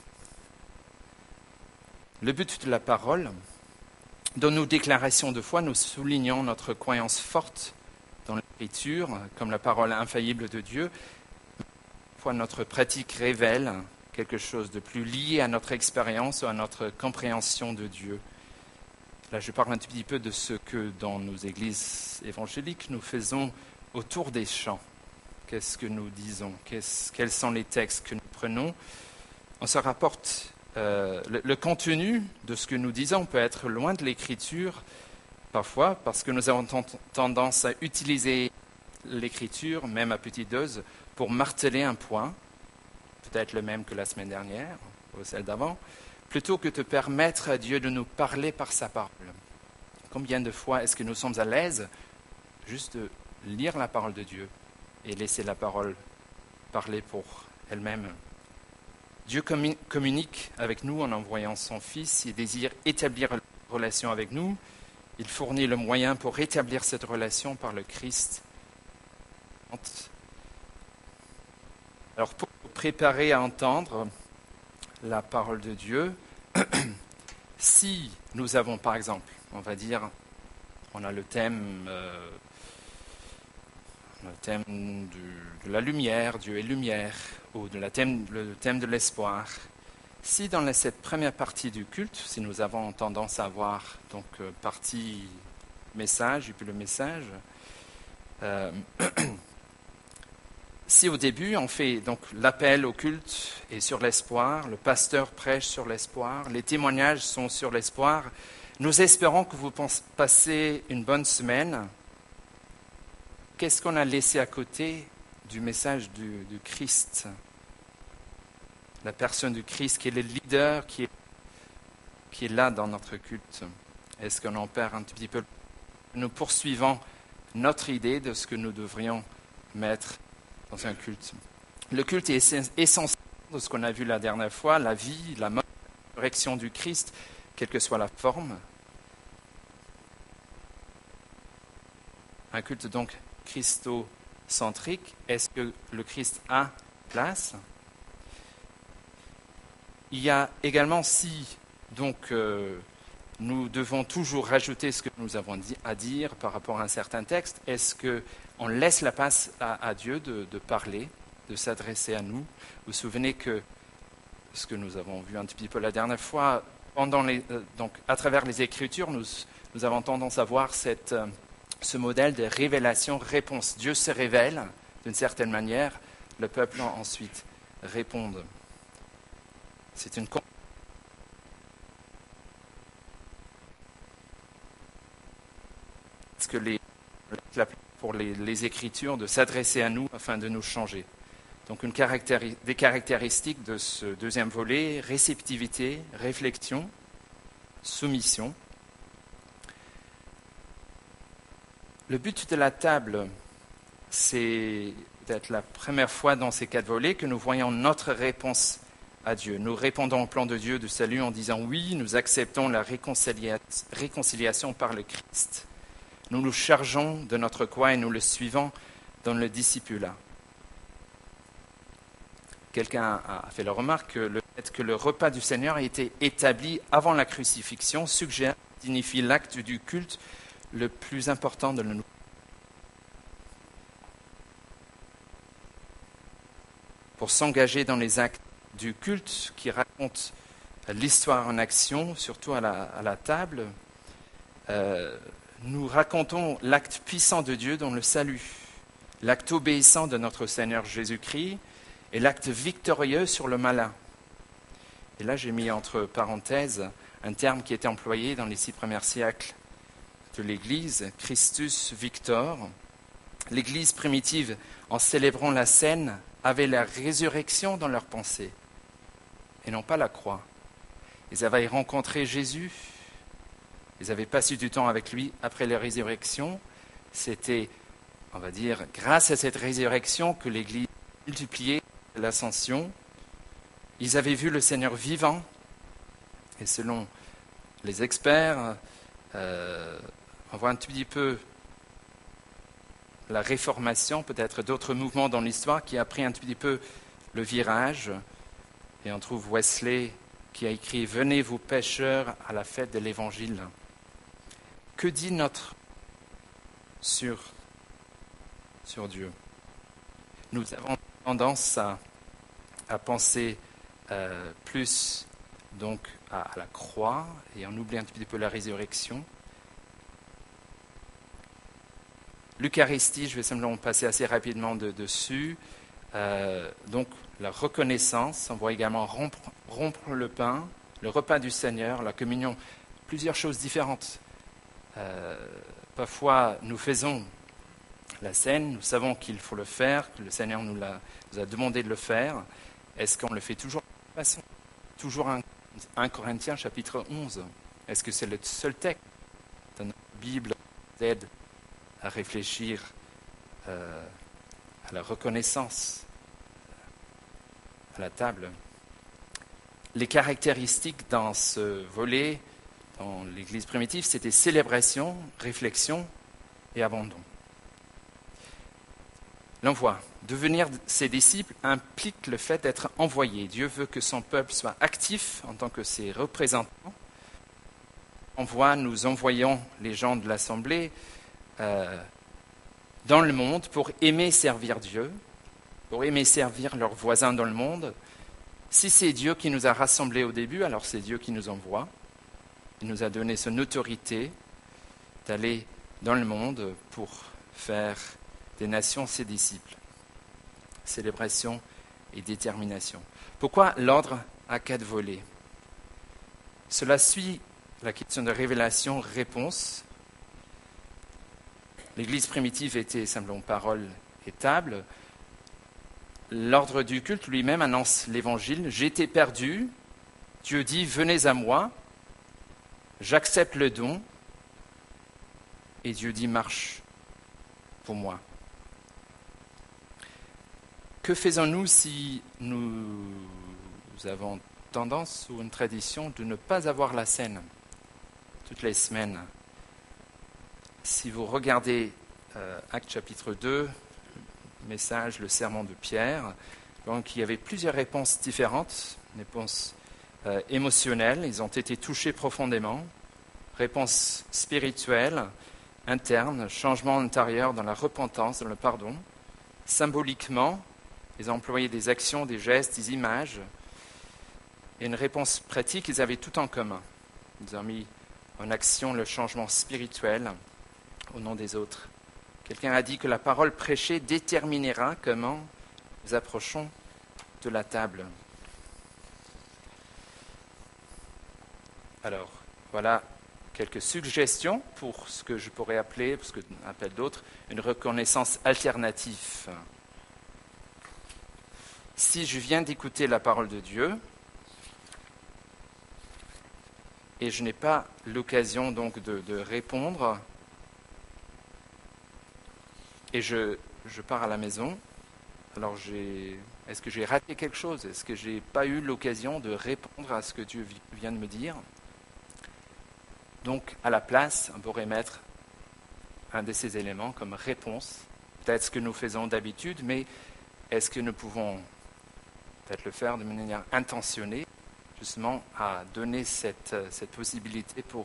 S1: Le but de la parole, dans nos déclarations de foi, nous soulignons notre croyance forte dans l'Écriture, comme la parole infaillible de Dieu. Parfois, notre pratique révèle quelque chose de plus lié à notre expérience ou à notre compréhension de Dieu. Là, je parle un petit peu de ce que dans nos églises évangéliques, nous faisons autour des chants. Qu'est-ce que nous disons ? Quels sont les textes que nous prenons ? On se rapporte le contenu de ce que nous disons peut être loin de l'Écriture, parfois, parce que nous avons tendance à utiliser l'Écriture, même à petite dose, pour marteler un point, peut-être le même que la semaine dernière, ou celle d'avant, plutôt que de permettre à Dieu de nous parler par sa parole. Combien de fois est-ce que nous sommes à l'aise juste de lire la parole de Dieu et laisser la parole parler pour elle-même ? Dieu communique avec nous en envoyant son Fils. Il désire établir une relation avec nous. Il fournit le moyen pour rétablir cette relation par le Christ. Alors, pour nous préparer à entendre la parole de Dieu, si nous avons, par exemple, on va dire, on a le thème de la lumière, Dieu est lumière, ou le thème de l'espoir, Si dans cette première partie du culte, si nous avons tendance à avoir donc partie message et puis le message, si au début on fait donc l'appel au culte est sur l'espoir, le pasteur prêche sur l'espoir, les témoignages sont sur l'espoir, nous espérons que vous passez une bonne semaine. Qu'est-ce qu'on a laissé à côté du message du Christ? La personne du Christ qui est le leader, qui est là dans notre culte. Est-ce qu'on en perd un petit peu? Nous poursuivons notre idée de ce que nous devrions mettre dans un culte. Le culte est essentiel de ce qu'on a vu la dernière fois, la vie, la mort, la résurrection du Christ, quelle que soit la forme. Un culte donc christocentrique. Est-ce que le Christ a place? Il y a également, si donc nous devons toujours rajouter ce que nous avons à dire par rapport à un certain texte, est-ce qu'on laisse la place à Dieu de parler, de s'adresser à nous? Vous vous souvenez que ce que nous avons vu un petit peu la dernière fois, donc à travers les Écritures, nous avons tendance à voir ce modèle de révélation-réponse. Dieu se révèle d'une certaine manière, le peuple ensuite répond. C'est une parce que pour les Écritures de s'adresser à nous afin de nous changer. Donc des caractéristiques de ce deuxième volet, réceptivité, réflexion, soumission. Le but de la table, c'est d'être la première fois dans ces 4 volets que nous voyons notre réponse à Dieu. Nous répondons au plan de Dieu de salut en disant oui, nous acceptons la réconciliation par le Christ. Nous nous chargeons de notre croix et nous le suivons dans le discipulat. Quelqu'un a fait la remarque que le fait que le repas du Seigneur a été établi avant la crucifixion signifie l'acte du culte le plus important de nous. Pour s'engager dans les actes du culte qui racontent l'histoire en action, surtout à la table, nous racontons l'acte puissant de Dieu dans le salut, l'acte obéissant de notre Seigneur Jésus-Christ et l'acte victorieux sur le malin. Et là, j'ai mis entre parenthèses un terme qui était employé dans les 6 premiers siècles de l'Église, Christus Victor. L'Église primitive, en célébrant la scène, avait la résurrection dans leur pensée et non pas la croix. Ils avaient rencontré Jésus, ils avaient passé du temps avec lui après la résurrection. C'était, on va dire, grâce à cette résurrection que l'Église multipliait l'ascension. Ils avaient vu le Seigneur vivant et selon les experts, on voit un petit peu la Réformation, peut-être d'autres mouvements dans l'histoire qui a pris un petit peu le virage. Et on trouve Wesley qui a écrit « Venez vous pécheurs à la fête de l'Évangile ». Que dit notre sur Dieu? Nous avons tendance à penser plus donc à la croix et on oublie un petit peu la résurrection. L'Eucharistie, je vais simplement passer assez rapidement dessus. Donc, la reconnaissance, on voit également rompre le pain, le repas du Seigneur, la communion, plusieurs choses différentes. Parfois, nous faisons la scène, nous savons qu'il faut le faire, que le Seigneur nous a demandé de le faire. Est-ce qu'on le fait toujours de toute façon? Toujours 1 Corinthiens chapitre 11. Est-ce que c'est le seul texte de notre Bible qui aide à réfléchir à la reconnaissance à la table? Les caractéristiques dans ce volet, dans l'Église primitive, c'était célébration, réflexion et abandon. L'envoi. Devenir ses disciples implique le fait d'être envoyé. Dieu veut que son peuple soit actif en tant que ses représentants. Nous envoyons les gens de l'Assemblée dans le monde pour aimer servir Dieu, pour aimer servir leurs voisins dans le monde, Si c'est Dieu qui nous a rassemblés au début, alors c'est Dieu qui nous envoie. Il nous a donné son autorité d'aller dans le monde pour faire des nations ses disciples. Célébration et détermination. Pourquoi l'ordre à 4 volets? Cela suit la question de révélation-réponse. L'Église primitive était simplement parole et table. L'ordre du culte lui-même annonce l'Évangile. J'étais perdu. Dieu dit, venez à moi. J'accepte le don. Et Dieu dit, marche pour moi. Que faisons-nous si nous avons tendance ou une tradition de ne pas avoir la scène toutes les semaines? Si vous regardez Actes chapitre 2, le message, le sermon de Pierre, donc il y avait plusieurs réponses différentes, réponses émotionnelles, ils ont été touchés profondément, réponses spirituelles, internes, changement intérieur dans la repentance, dans le pardon, symboliquement, ils ont employé des actions, des gestes, des images, et une réponse pratique, ils avaient tout en commun. Ils ont mis en action le changement spirituel au nom des autres. Quelqu'un a dit que la parole prêchée déterminera comment nous approchons de la table. Alors, voilà quelques suggestions pour ce que je pourrais appeler, ce que appellent d'autres, une reconnaissance alternative. Si je viens d'écouter la parole de Dieu, et je n'ai pas l'occasion donc de répondre, et je pars à la maison, alors est-ce que j'ai raté quelque chose? Est-ce que je n'ai pas eu l'occasion de répondre à ce que Dieu vient de me dire? Donc, à la place, on pourrait mettre un de ces éléments comme réponse. Peut-être ce que nous faisons d'habitude, mais est-ce que nous pouvons peut-être le faire de manière intentionnée, justement à donner cette possibilité pour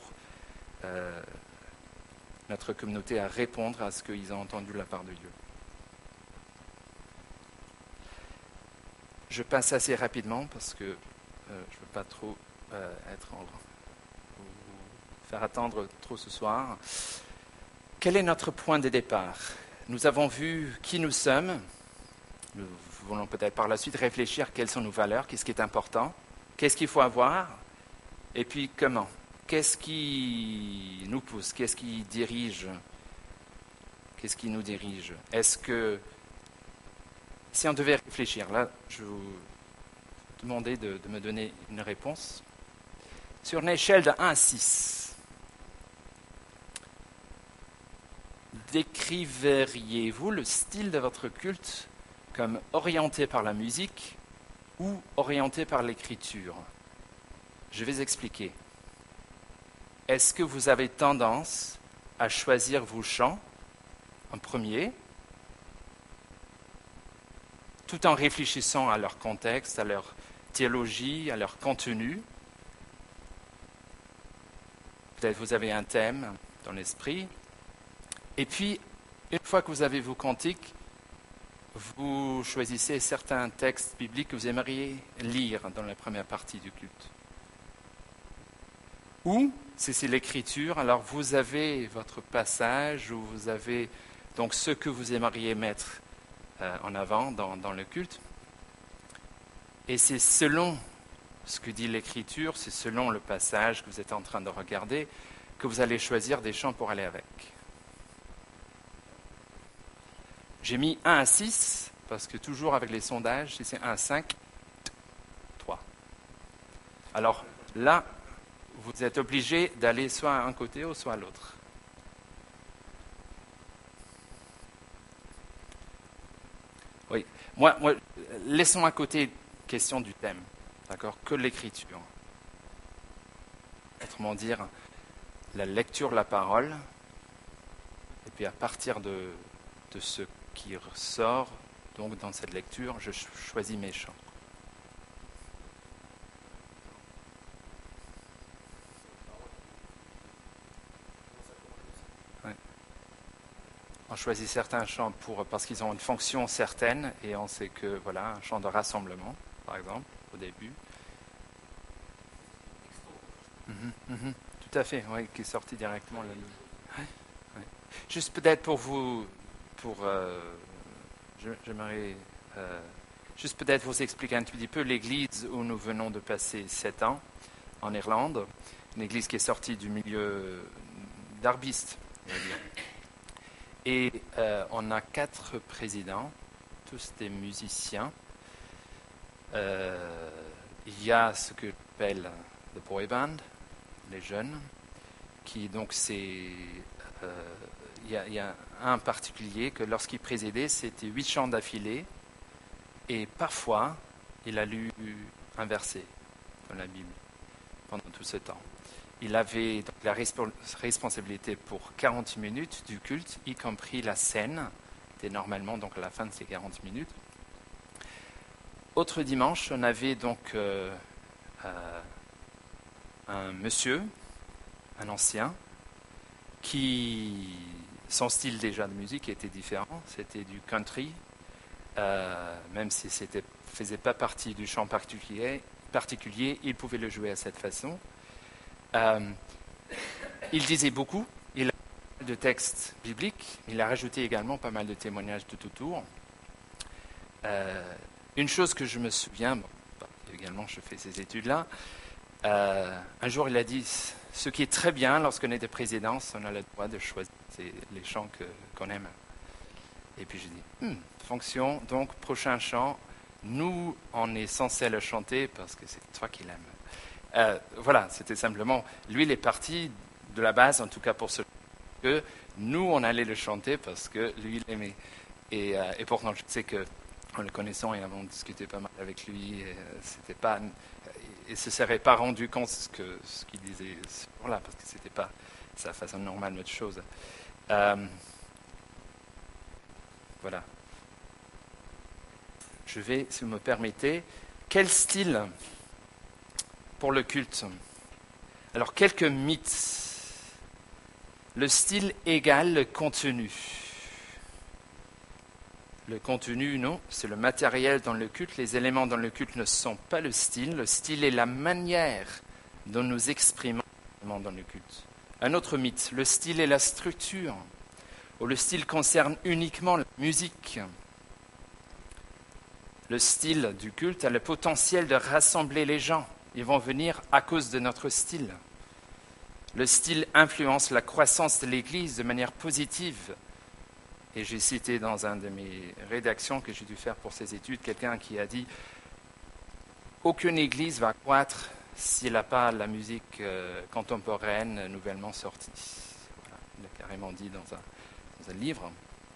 S1: notre communauté à répondre à ce qu'ils ont entendu de la part de Dieu. Je passe assez rapidement parce que je ne veux pas trop faire attendre trop ce soir. Quel est notre point de départ? Nous avons vu qui nous sommes. Nous voulons peut-être par la suite réfléchir quelles sont nos valeurs, qu'est-ce qui est important, qu'est-ce qu'il faut avoir, et puis comment. Qu'est-ce qui nous pousse, qu'est-ce qui dirige, qu'est-ce qui nous dirige? Est-ce que, si on devait réfléchir, là, je vous demandais de me donner une réponse, sur une échelle de 1 à 6, décriveriez-vous le style de votre culte comme orienté par la musique ou orienté par l'écriture? Je vais expliquer. Est-ce que vous avez tendance à choisir vos chants en premier, tout en réfléchissant à leur contexte, à leur théologie, à leur contenu? Peut-être vous avez un thème dans l'esprit. Et puis, une fois que vous avez vos cantiques, vous choisissez certains textes bibliques que vous aimeriez lire dans la première partie du culte. Ou, si c'est l'écriture, alors vous avez votre passage, ou vous avez donc ce que vous aimeriez mettre en avant dans le culte. Et c'est selon ce que dit l'écriture, c'est selon le passage que vous êtes en train de regarder, que vous allez choisir des chants pour aller avec. J'ai mis 1 à 6, parce que toujours avec les sondages, si c'est 1 à 5, 3. Alors là, vous êtes obligé d'aller soit à un côté ou soit à l'autre. Oui, moi laissons à côté question du thème, d'accord, que l'écriture. Autrement dire, la lecture de la parole, et puis à partir de ce qui ressort, donc dans cette lecture, je choisis mes chants. Ouais. On choisit certains chants parce qu'ils ont une fonction certaine, et on sait que, voilà, un chant de rassemblement, par exemple, au début. Tout à fait, oui, qui est sorti directement. Ouais. Juste peut-être pour vous, j'aimerais juste peut-être vous expliquer un petit peu l'église où nous venons de passer 7 ans en Irlande, une église qui est sortie du milieu d'arbistes, on va dire. Et on a 4 présidents, tous des musiciens. Il y a ce que j'appelle le boy band, les jeunes, qui donc il y a un particulier que lorsqu'il présidait, c'était 8 chants d'affilée, et parfois il a lu un verset dans la Bible pendant tout ce temps. Il avait donc la responsabilité pour 40 minutes du culte, y compris la scène, c'était normalement donc à la fin de ces 40 minutes. Autre dimanche, on avait donc un monsieur, un ancien, son style déjà de musique était différent, c'était du country, même si ça ne faisait pas partie du chant particulier, il pouvait le jouer à cette façon. Il disait beaucoup, il a de textes bibliques, il a rajouté également pas mal de témoignages tout autour. Une chose que je me souviens, également je fais ces études-là, un jour il a dit, ce qui est très bien lorsqu'on est de présidence, on a le droit de choisir les chants qu'on aime. Et puis je dis, fonction, donc prochain chant, nous on est censé le chanter parce que c'est toi qui l'aimes. Voilà, c'était simplement, lui il est parti de la base, en tout cas pour ce que nous on allait le chanter parce que lui il aimait. Et pourtant je sais que en le connaissant et avons discuté pas mal avec lui, il ne se serait pas rendu compte ce qu'il disait ce jour-là, parce que ce n'était pas sa façon normale de chose. Voilà. Je vais, si vous me permettez, quel style pour le culte? Alors, quelques mythes. Le style égale le contenu. Le contenu, non, c'est le matériel dans le culte. Les éléments dans le culte ne sont pas le style. Le style est la manière dont nous exprimons dans le culte. Un autre mythe, le style est la structure, ou le style concerne uniquement la musique. Le style du culte a le potentiel de rassembler les gens. Ils vont venir à cause de notre style. Le style influence la croissance de l'Église de manière positive. Et j'ai cité dans une de mes rédactions que j'ai dû faire pour ces études, quelqu'un qui a dit « Aucune église va croître s'il n'a pas la musique contemporaine nouvellement sortie. » Voilà, il a carrément dit dans un livre.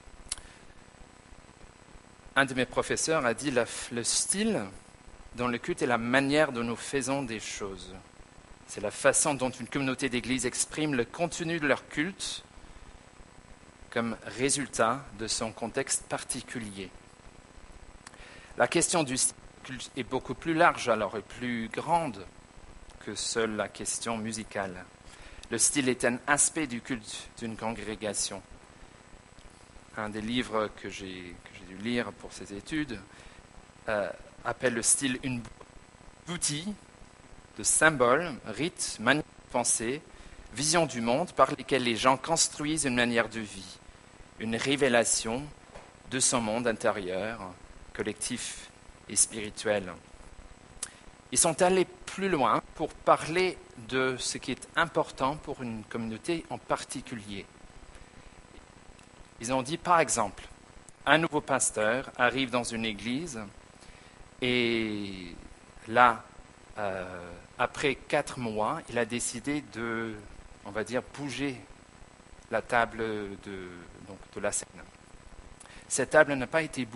S1: Un de mes professeurs a dit « Le style dans le culte est la manière dont nous faisons des choses. C'est la façon dont une communauté d'église exprime le contenu de leur culte comme résultat de son contexte particulier. » La question du style est beaucoup plus large alors et plus grande que seule la question musicale. Le style est un aspect du culte d'une congrégation. Un des livres que j'ai dû lire pour ces études appelle le style une outil de symboles, rites, manières de penser, vision du monde par lesquelles les gens construisent une manière de vie, une révélation de son monde intérieur, collectif et spirituel. Ils sont allés plus loin pour parler de ce qui est important pour une communauté en particulier. Ils ont dit, par exemple, un nouveau pasteur arrive dans une église et là, après 4 mois, il a décidé de, on va dire, bouger la table de la scène. Cette table n'a pas été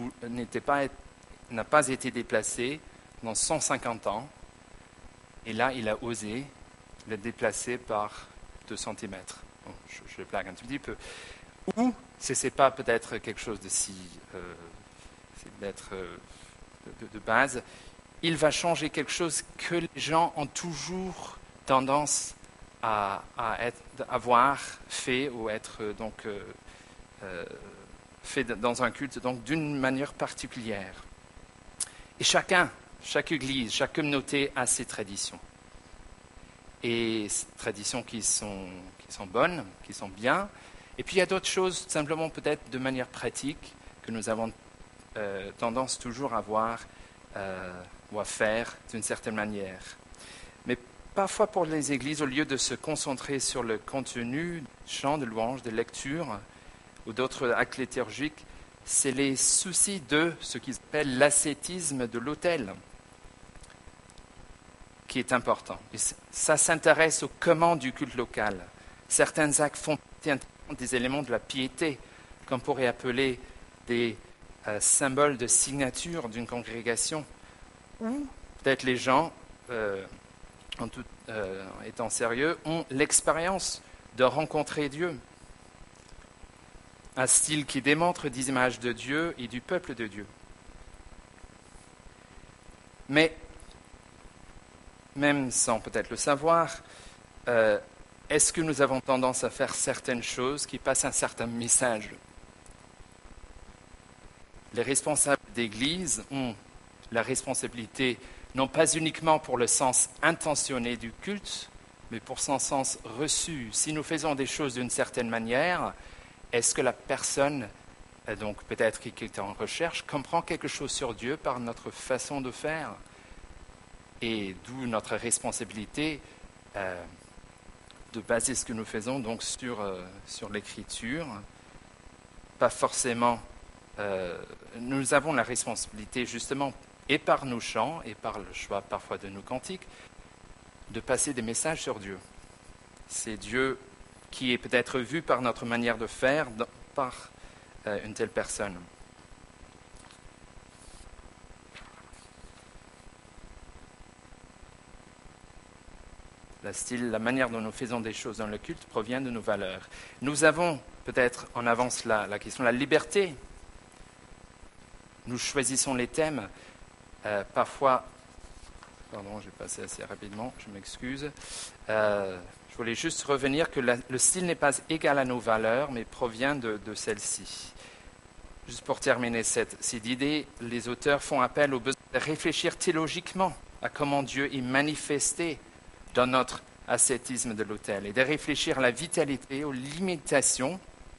S1: déplacée dans 150 ans, et là, il a osé le déplacer par 2 centimètres. Bon, je blague un tout petit peu. Ou, ce n'est pas peut-être quelque chose de de base, il va changer quelque chose que les gens ont toujours tendance à avoir fait ou être fait dans un culte donc d'une manière particulière. Et chacun Chaque église, chaque communauté a ses traditions. Et ces traditions qui sont bonnes, qui sont bien. Et puis il y a d'autres choses, simplement peut-être de manière pratique, que nous avons tendance toujours à voir ou à faire d'une certaine manière. Mais parfois pour les églises, au lieu de se concentrer sur le contenu, chant de louange, de lecture ou d'autres actes liturgiques, c'est les soucis de ce qu'ils appellent l'ascétisme de l'autel qui est important. Et ça s'intéresse au comment du culte local. Certains actes font partie des éléments de la piété, qu'on pourrait appeler des symboles de signature d'une congrégation. Ou peut-être les gens, étant sérieux, ont l'expérience de rencontrer Dieu. Un style qui démontre des images de Dieu et du peuple de Dieu. Mais même sans peut-être le savoir, est-ce que nous avons tendance à faire certaines choses qui passent un certain message? Les responsables d'Église ont la responsabilité, non pas uniquement pour le sens intentionné du culte, mais pour son sens reçu. Si nous faisons des choses d'une certaine manière, est-ce que la personne, donc peut-être qui est en recherche, comprend quelque chose sur Dieu par notre façon de faire? Et d'où notre responsabilité de baser ce que nous faisons donc sur l'Écriture. Pas forcément. Nous avons la responsabilité justement, et par nos chants, et par le choix parfois de nos cantiques, de passer des messages sur Dieu. C'est Dieu qui est peut-être vu par notre manière de faire, par une telle personne. La manière dont nous faisons des choses dans le culte provient de nos valeurs. Nous avons peut-être en avance la question de la liberté. Nous choisissons les thèmes. Parfois, pardon, j'ai passé assez rapidement, je m'excuse. Je voulais juste revenir que le style n'est pas égal à nos valeurs, mais provient de celles-ci. Juste pour terminer cette idée, les auteurs font appel au besoin de réfléchir théologiquement à comment Dieu est manifesté dans notre ascétisme de l'autel et de réfléchir à la vitalité, aux limitations,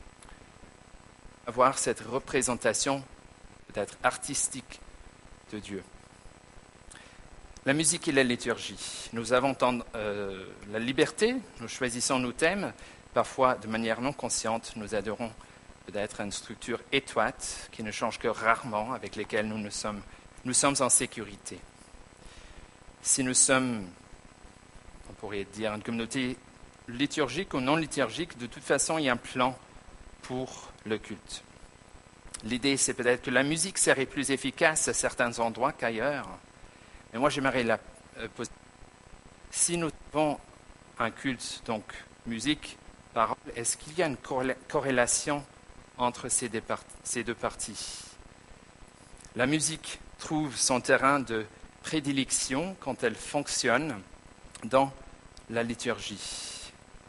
S1: à voir cette représentation peut-être artistique de Dieu. La musique et la liturgie. Nous avons la liberté, nous choisissons nos thèmes, parfois de manière non consciente, nous adorons peut-être une structure étroite qui ne change que rarement, avec lesquelles nous sommes en sécurité. Si nous sommes, on pourrait dire, une communauté liturgique ou non liturgique, de toute façon, il y a un plan pour le culte. L'idée, c'est peut-être que la musique serait plus efficace à certains endroits qu'ailleurs. Mais moi, j'aimerais la poser. Si nous avons un culte, donc musique, parole, est-ce qu'il y a une corrélation entre ces deux parties? La musique trouve son terrain de prédilection quand elle fonctionne dans la liturgie.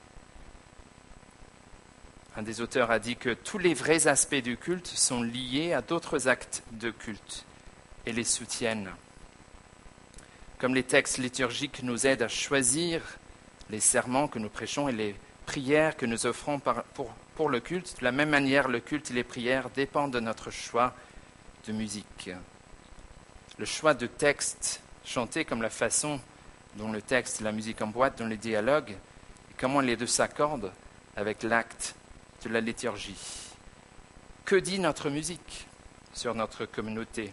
S1: Un des auteurs a dit que tous les vrais aspects du culte sont liés à d'autres actes de culte et les soutiennent. Comme les textes liturgiques nous aident à choisir les serments que nous prêchons et les prières que nous offrons pour le culte, de la même manière, le culte et les prières dépendent de notre choix de musique. Le choix de textes chantés comme la façon dont le texte et la musique emboîtent dans les dialogues, et comment les deux s'accordent avec l'acte de la liturgie. Que dit notre musique sur notre communauté?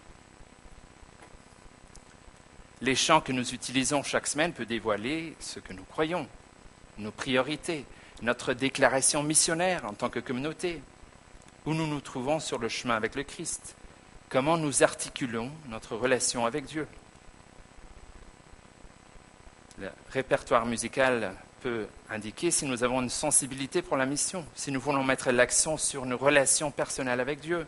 S1: Les chants que nous utilisons chaque semaine peuvent dévoiler ce que nous croyons, nos priorités, notre déclaration missionnaire en tant que communauté, où nous nous trouvons sur le chemin avec le Christ, comment nous articulons notre relation avec Dieu. Le répertoire musical peut indiquer si nous avons une sensibilité pour la mission, si nous voulons mettre l'accent sur nos relations personnelles avec Dieu,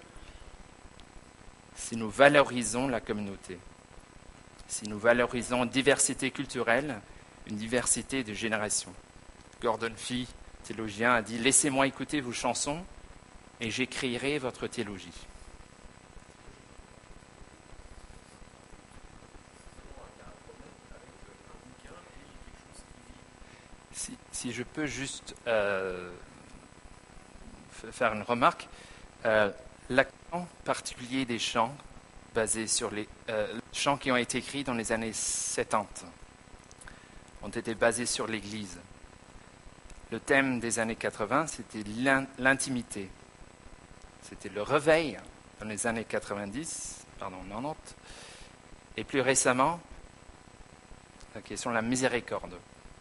S1: si nous valorisons la communauté, si nous valorisons une diversité culturelle, une diversité de générations. Gordon Fee, théologien, a dit « Laissez-moi écouter vos chansons et j'écrirai votre théologie ». si je peux juste faire une remarque, l'accent particulier des chants basés sur les chants qui ont été écrits dans les années 70 ont été basés sur l'Église. Le thème des années 80, c'était l'intimité. C'était le réveil dans les années 90, 90, et plus récemment, la question de la miséricorde.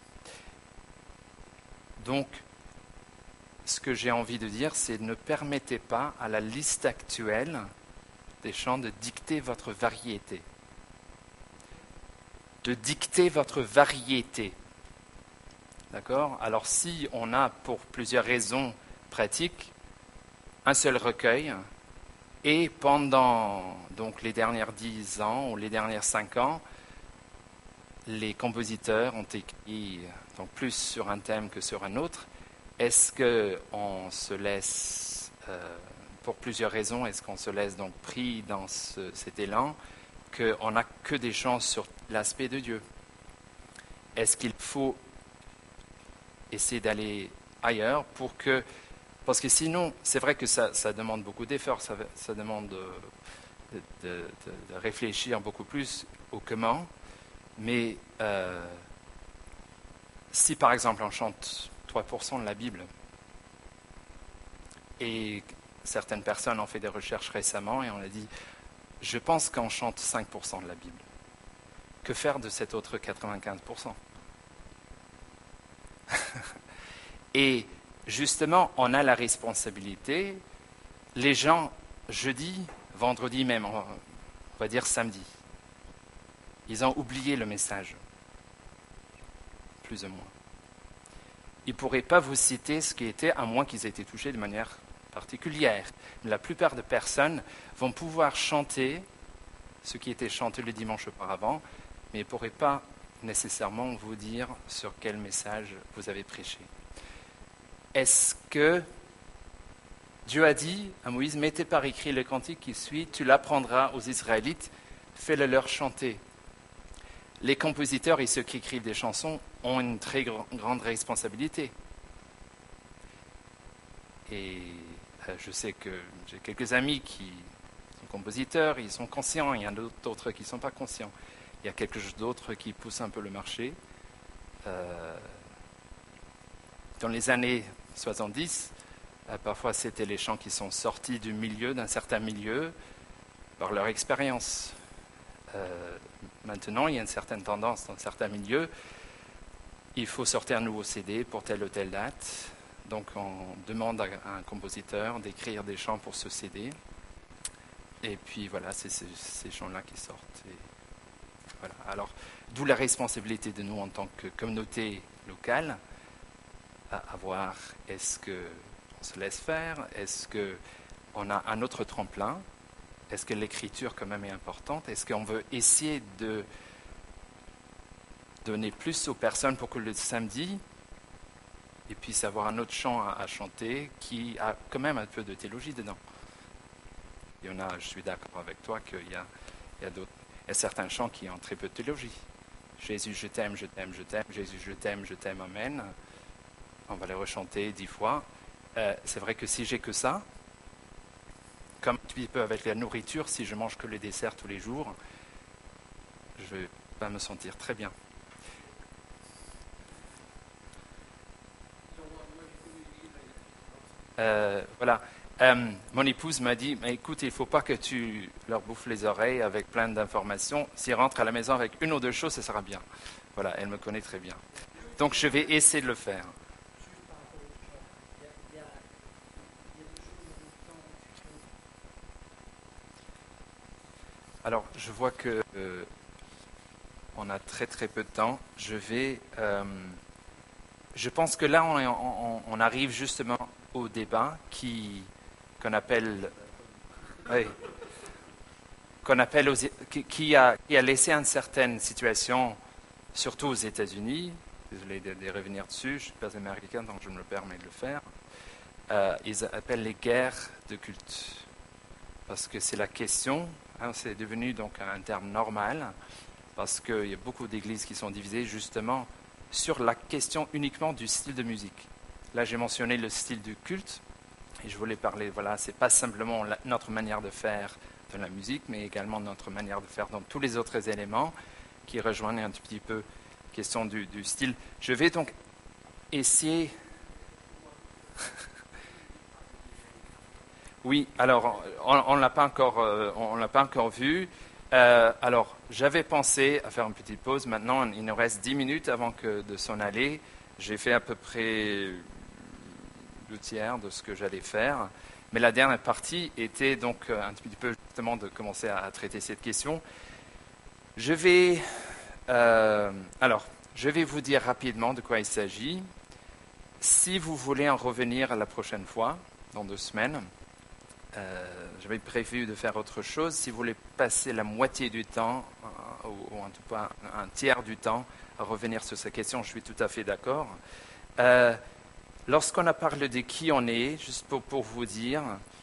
S1: Donc, ce que j'ai envie de dire, c'est ne permettez pas à la liste actuelle des chants de dicter votre variété. De dicter votre variété. D'accord ? Alors, si on a, pour plusieurs raisons pratiques, un seul recueil, et pendant donc, les dernières 10 ans ou les dernières 5 ans, les compositeurs ont écrit donc, plus sur un thème que sur un autre, est-ce qu'on se laisse, pour plusieurs raisons, est-ce qu'on se laisse donc pris dans cet élan qu'on n'a que des chants sur l'aspect de Dieu? Est-ce qu'il faut essayer d'aller ailleurs pour que... Parce que sinon, c'est vrai que ça demande beaucoup d'efforts, ça demande de réfléchir beaucoup plus au comment, mais si par exemple on chante 3% de la Bible, et certaines personnes ont fait des recherches récemment et on a dit, je pense qu'on chante 5% de la Bible. Que faire de cet autre 95%? Et justement, on a la responsabilité, les gens, jeudi, vendredi même, on va dire samedi, ils ont oublié le message, plus ou moins. Ils ne pourraient pas vous citer ce qui était, à moins qu'ils aient été touchés de manière particulière. Mais la plupart des personnes vont pouvoir chanter ce qui était chanté le dimanche auparavant, mais ils ne pourraient pas nécessairement vous dire sur quel message vous avez prêché. Est-ce que Dieu a dit à Moïse, mettez par écrit le cantique qui suit, tu l'apprendras aux Israélites, fais-le leur chanter. Les compositeurs et ceux qui écrivent des chansons ont une très grande responsabilité. Et je sais que j'ai quelques amis qui sont compositeurs, ils sont conscients, il y en a d'autres qui ne sont pas conscients. Il y a quelque chose d'autre qui pousse un peu le marché. Dans les années 70, parfois c'était les chants qui sont sortis du milieu, d'un certain milieu, par leur expérience. Maintenant, il y a une certaine tendance dans certains milieux. Il faut sortir un nouveau CD pour telle ou telle date. Donc, on demande à un compositeur d'écrire des chants pour ce CD. Et puis, voilà, c'est ces chants-là qui sortent. Et voilà. Alors, d'où la responsabilité de nous en tant que communauté locale à voir est-ce qu'on se laisse faire, est-ce qu'on a un autre tremplin, est-ce que l'écriture quand même est importante, est-ce qu'on veut essayer de donner plus aux personnes pour que le samedi, ils puissent avoir un autre chant à chanter qui a quand même un peu de théologie dedans. Il y en a, je suis d'accord avec toi qu'il y a certains chants qui ont très peu de théologie. Jésus, je t'aime, je t'aime, je t'aime, Jésus, je t'aime, amen. On va les rechanter 10 fois. C'est vrai que si j'ai que ça, comme un petit peu avec la nourriture, si je mange que le dessert tous les jours, je ne vais pas me sentir très bien. Voilà. Mon épouse m'a dit, écoute, il ne faut pas que tu leur bouffes les oreilles avec plein d'informations. S'ils rentrent à la maison avec une ou deux choses, ça sera bien. Voilà, elle me connaît très bien. Donc je vais essayer de le faire. Alors, je vois que on a très très peu de temps. Je pense que là, on arrive justement au débat qu'on appelle, oui, qui a laissé une certaine situation, surtout aux États-Unis. Désolé de revenir dessus, je ne suis pas américain, donc je me permets de le faire. Ils appellent les guerres de culte. Parce que c'est la question, c'est devenu donc un terme normal, parce qu'il y a beaucoup d'églises qui sont divisées justement sur la question uniquement du style de musique. Là, j'ai mentionné le style du culte, et je voulais parler, voilà, c'est pas simplement notre manière de faire de la musique, mais également notre manière de faire dans tous les autres éléments qui rejoignent un petit peu la question du style. Je vais donc essayer... Oui, alors, on ne l'a pas encore vu. Alors, j'avais pensé à faire une petite pause. Maintenant, il nous reste 10 minutes avant de s'en aller. J'ai fait à peu près le tiers de ce que j'allais faire. Mais la dernière partie était donc un petit peu justement de commencer à traiter cette question. Je vais vous dire rapidement de quoi il s'agit. Si vous voulez en revenir la prochaine fois, dans 2 semaines, j'avais prévu de faire autre chose. Si vous voulez passer la moitié du temps, ou en tout cas un tiers du temps, à revenir sur cette question, je suis tout à fait d'accord. Lorsqu'on a parlé de qui on est, juste pour vous dire,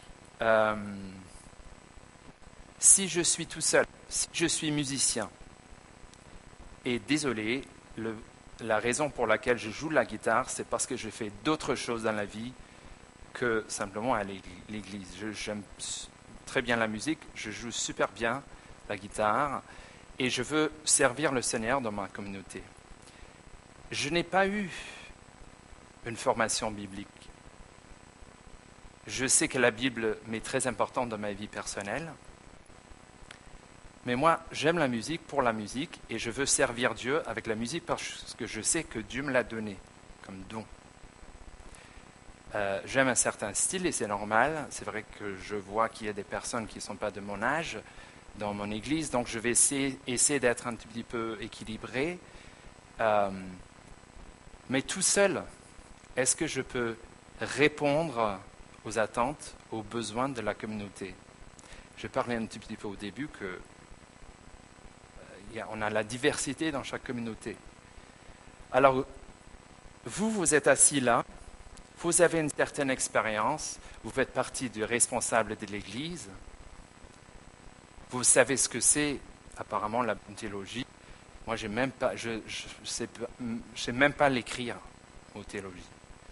S1: si je suis tout seul, si je suis musicien, et désolé, la raison pour laquelle je joue la guitare, c'est parce que je fais d'autres choses dans la vie que simplement à l'église. J'aime très bien la musique, je joue super bien la guitare et je veux servir le Seigneur dans ma communauté. Je n'ai pas eu une formation biblique. Je sais que la Bible m'est très importante dans ma vie personnelle, mais moi, j'aime la musique pour la musique et je veux servir Dieu avec la musique parce que je sais que Dieu me l'a donné comme don. J'aime un certain style et c'est normal. C'est vrai que je vois qu'il y a des personnes qui ne sont pas de mon âge dans mon église, donc je vais essayer d'être un petit peu équilibré. Mais tout seul, est-ce que je peux répondre aux attentes, aux besoins de la communauté? Je parlais un petit peu au début qu'on a la diversité dans chaque communauté. Alors, vous êtes assis là. Vous avez une certaine expérience, vous faites partie du responsable de l'Église, vous savez ce que c'est apparemment la bonne théologie. Moi, je sais même pas l'écrire aux théologies.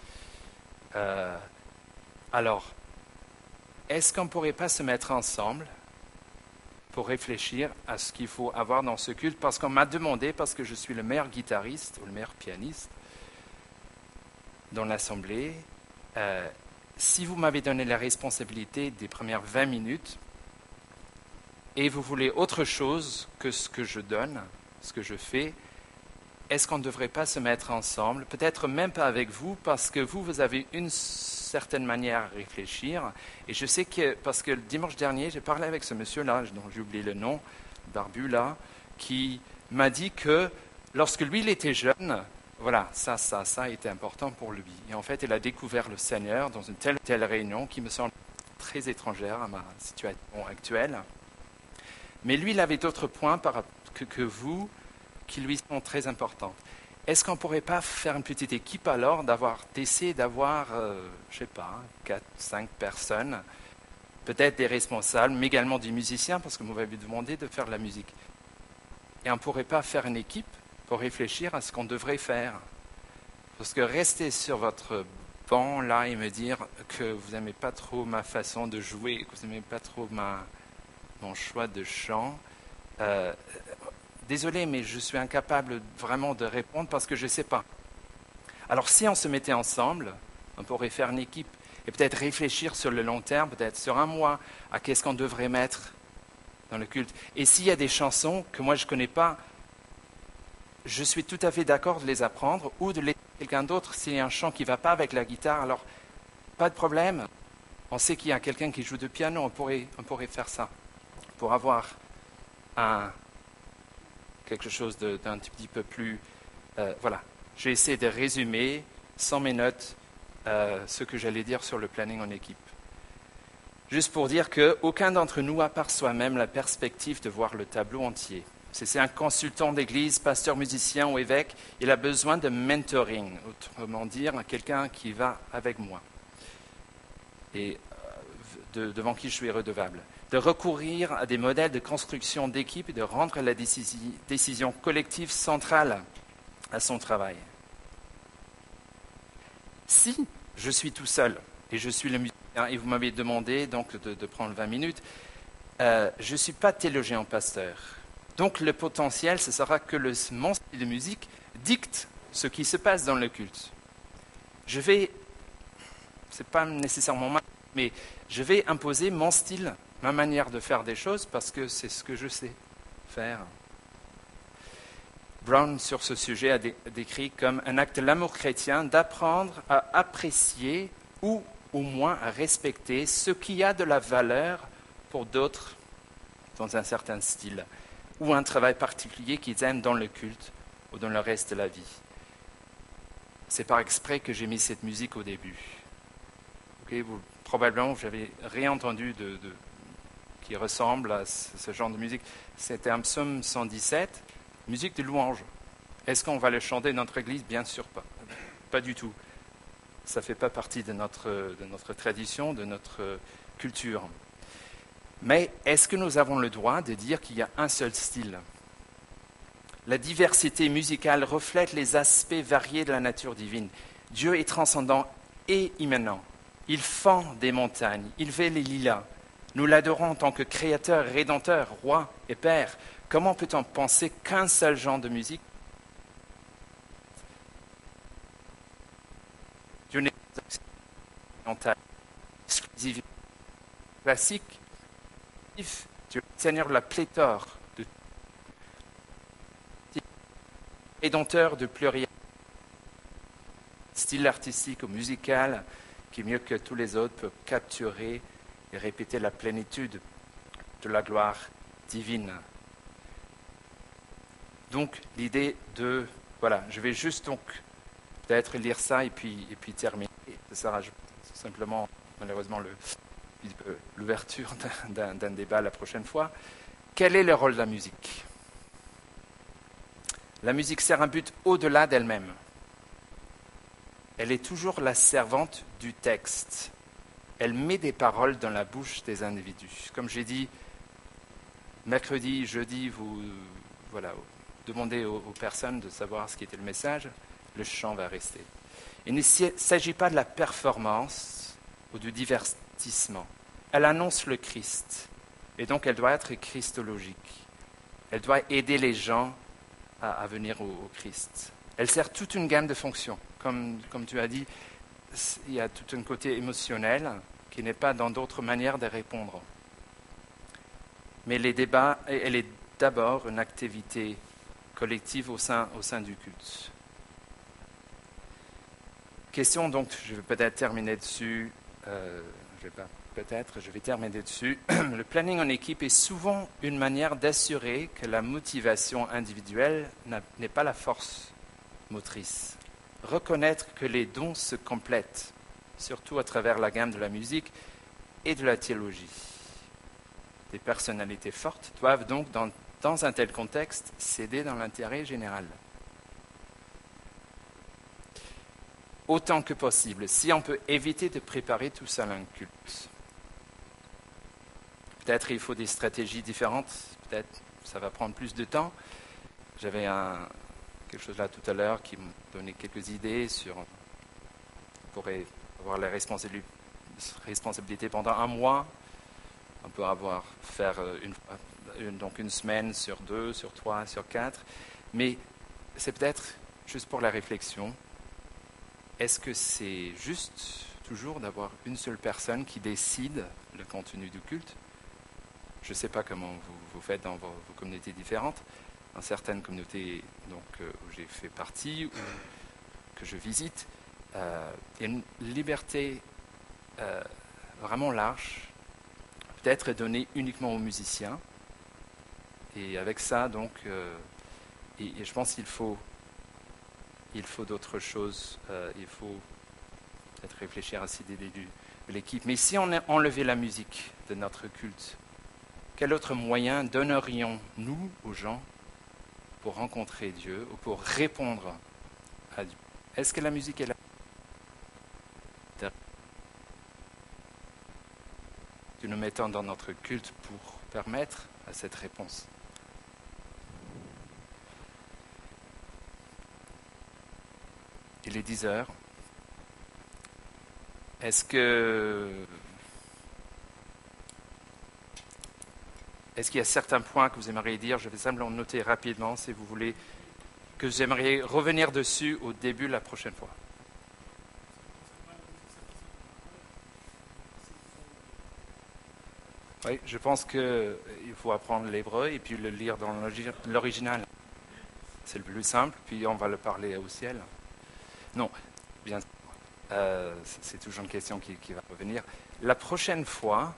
S1: Alors, est-ce qu'on ne pourrait pas se mettre ensemble pour réfléchir à ce qu'il faut avoir dans ce culte? Parce qu'on m'a demandé, parce que je suis le meilleur guitariste ou le meilleur pianiste dans l'Assemblée, si vous m'avez donné la responsabilité des premières 20 minutes et vous voulez autre chose que ce que je donne, ce que je fais, est-ce qu'on ne devrait pas se mettre ensemble, peut-être même pas avec vous, parce que vous avez une certaine manière à réfléchir. Et je sais que, parce que le dimanche dernier, j'ai parlé avec ce monsieur-là, dont j'ai oublié le nom, barbu là, qui m'a dit que lorsque lui, il était jeune, voilà, ça a été important pour lui. Et en fait, il a découvert le Seigneur dans une telle réunion qui me semble très étrangère à ma situation actuelle. Mais lui, il avait d'autres points que vous qui lui sont très importants. Est-ce qu'on ne pourrait pas faire une petite équipe alors, d'essayer d'avoir, je ne sais pas, 4, 5 personnes, peut-être des responsables, mais également des musiciens, parce que vous m'avez demandé de faire de la musique. Et on ne pourrait pas faire une équipe pour réfléchir à ce qu'on devrait faire. Parce que rester sur votre banc là et me dire que vous n'aimez pas trop ma façon de jouer, que vous n'aimez pas trop mon choix de chant, désolé, mais je suis incapable vraiment de répondre parce que je ne sais pas. Alors si on se mettait ensemble, on pourrait faire une équipe et peut-être réfléchir sur le long terme, peut-être sur un mois, à qu'est-ce qu'on devrait mettre dans le culte. Et s'il y a des chansons que moi je ne connais pas, je suis tout à fait d'accord de les apprendre ou de les quelqu'un d'autre. S'il y a un chant qui ne va pas avec la guitare, alors pas de problème. On sait qu'il y a quelqu'un qui joue de piano, on pourrait faire ça pour avoir quelque chose d'un petit peu plus... voilà, j'ai essayé de résumer sans mes notes ce que j'allais dire sur le planning en équipe. Juste pour dire qu'aucun d'entre nous a par soi-même la perspective de voir le tableau entier. Si c'est un consultant d'église, pasteur, musicien ou évêque, il a besoin de mentoring, autrement dire, quelqu'un qui va avec moi et devant qui je suis redevable. De recourir à des modèles de construction d'équipe et de rendre la décision collective centrale. à son travail. Si je suis tout seul et je suis le musicien, et vous m'avez demandé donc de prendre 20 minutes, je ne suis pas théologien pasteur. Donc le potentiel, ce sera que mon style de musique dicte ce qui se passe dans le culte. Ce n'est pas nécessairement mal, mais je vais imposer mon style, ma manière de faire des choses, parce que c'est ce que je sais faire. Brown, sur ce sujet, a décrit comme un acte de l'amour chrétien d'apprendre à apprécier ou au moins à respecter ce qui a de la valeur pour d'autres dans un certain style, ou un travail particulier qu'ils aiment dans le culte ou dans le reste de la vie. C'est par exprès que j'ai mis cette musique au début. Probablement, vous n'avez rien entendu qui ressemble à ce genre de musique. C'était un psaume 117, musique de louange. Est-ce qu'on va le chanter dans notre église? Bien sûr pas. Pas du tout. Ça ne fait pas partie de notre tradition, de notre culture. Mais est-ce que nous avons le droit de dire qu'il y a un seul style? La diversité musicale reflète les aspects variés de la nature divine. Dieu est transcendant et immanent. Il fend des montagnes, il fait les lilas. Nous l'adorons en tant que créateur, rédempteur, roi et père. Comment peut-on penser qu'un seul genre de musique? Dieu n'est pas exclusif, classique. Dieu est Seigneur de la pléthore, de rédempteur de pluriel, style artistique ou musical qui, mieux que tous les autres, peut capturer et répéter la plénitude de la gloire divine. Donc, l'idée de... Voilà, je vais juste donc peut-être lire ça et puis terminer. Ce sera simplement, malheureusement, l'ouverture d'un débat la prochaine fois. Quel est le rôle de la musique? La musique sert un but au-delà d'elle-même. Elle est toujours la servante du texte. Elle met des paroles dans la bouche des individus. Comme j'ai dit, mercredi, jeudi, vous demandez aux personnes de savoir ce qui était le message, le chant va rester. Il ne s'agit pas de la performance ou du divertissement. Elle annonce le Christ, et donc elle doit être christologique. Elle doit aider les gens à venir au Christ. Elle sert toute une gamme de fonctions. Comme tu as dit, il y a tout un côté émotionnel qui n'est pas dans d'autres manières de répondre. Mais les débats, elle est d'abord une activité collective au sein du culte. Question, donc, je vais peut-être terminer dessus. Je vais terminer dessus. Le planning en équipe est souvent une manière d'assurer que la motivation individuelle n'est pas la force motrice. Reconnaître que les dons se complètent, surtout à travers la gamme de la musique et de la théologie. Des personnalités fortes doivent donc, dans un tel contexte, s'aider dans l'intérêt général. Autant que possible, si on peut éviter de préparer tout ça à un culte. Peut-être il faut des stratégies différentes, peut-être ça va prendre plus de temps. J'avais quelque chose là tout à l'heure qui me donnait quelques idées sur... On pourrait avoir la responsabilité pendant un mois. On peut faire une semaine sur 2, sur 3, sur 4. Mais c'est peut-être juste pour la réflexion. Est-ce que c'est juste toujours d'avoir une seule personne qui décide le contenu du culte? Je ne sais pas comment vous faites dans vos communautés différentes. Dans certaines communautés où j'ai fait partie ou que je visite, il y a une liberté vraiment large, peut-être donnée uniquement aux musiciens. Et avec ça, donc, et je pense qu'il faut d'autres choses. Il faut peut-être réfléchir à cette idée de l'équipe. Mais si on a enlevé la musique de notre culte, quel autre moyen donnerions-nous aux gens pour rencontrer Dieu ou pour répondre à Dieu? Est-ce que la musique est là que nous mettons dans notre culte pour permettre à cette réponse? Il est 10 heures. Est-ce qu'il y a certains points que vous aimeriez dire? Je vais simplement noter rapidement si vous voulez que vous aimeriez revenir dessus au début la prochaine fois. Oui, je pense qu'il faut apprendre l'hébreu et puis le lire dans l'original. C'est le plus simple, puis on va le parler au ciel. Non, bien sûr. C'est toujours une question qui va revenir. La prochaine fois,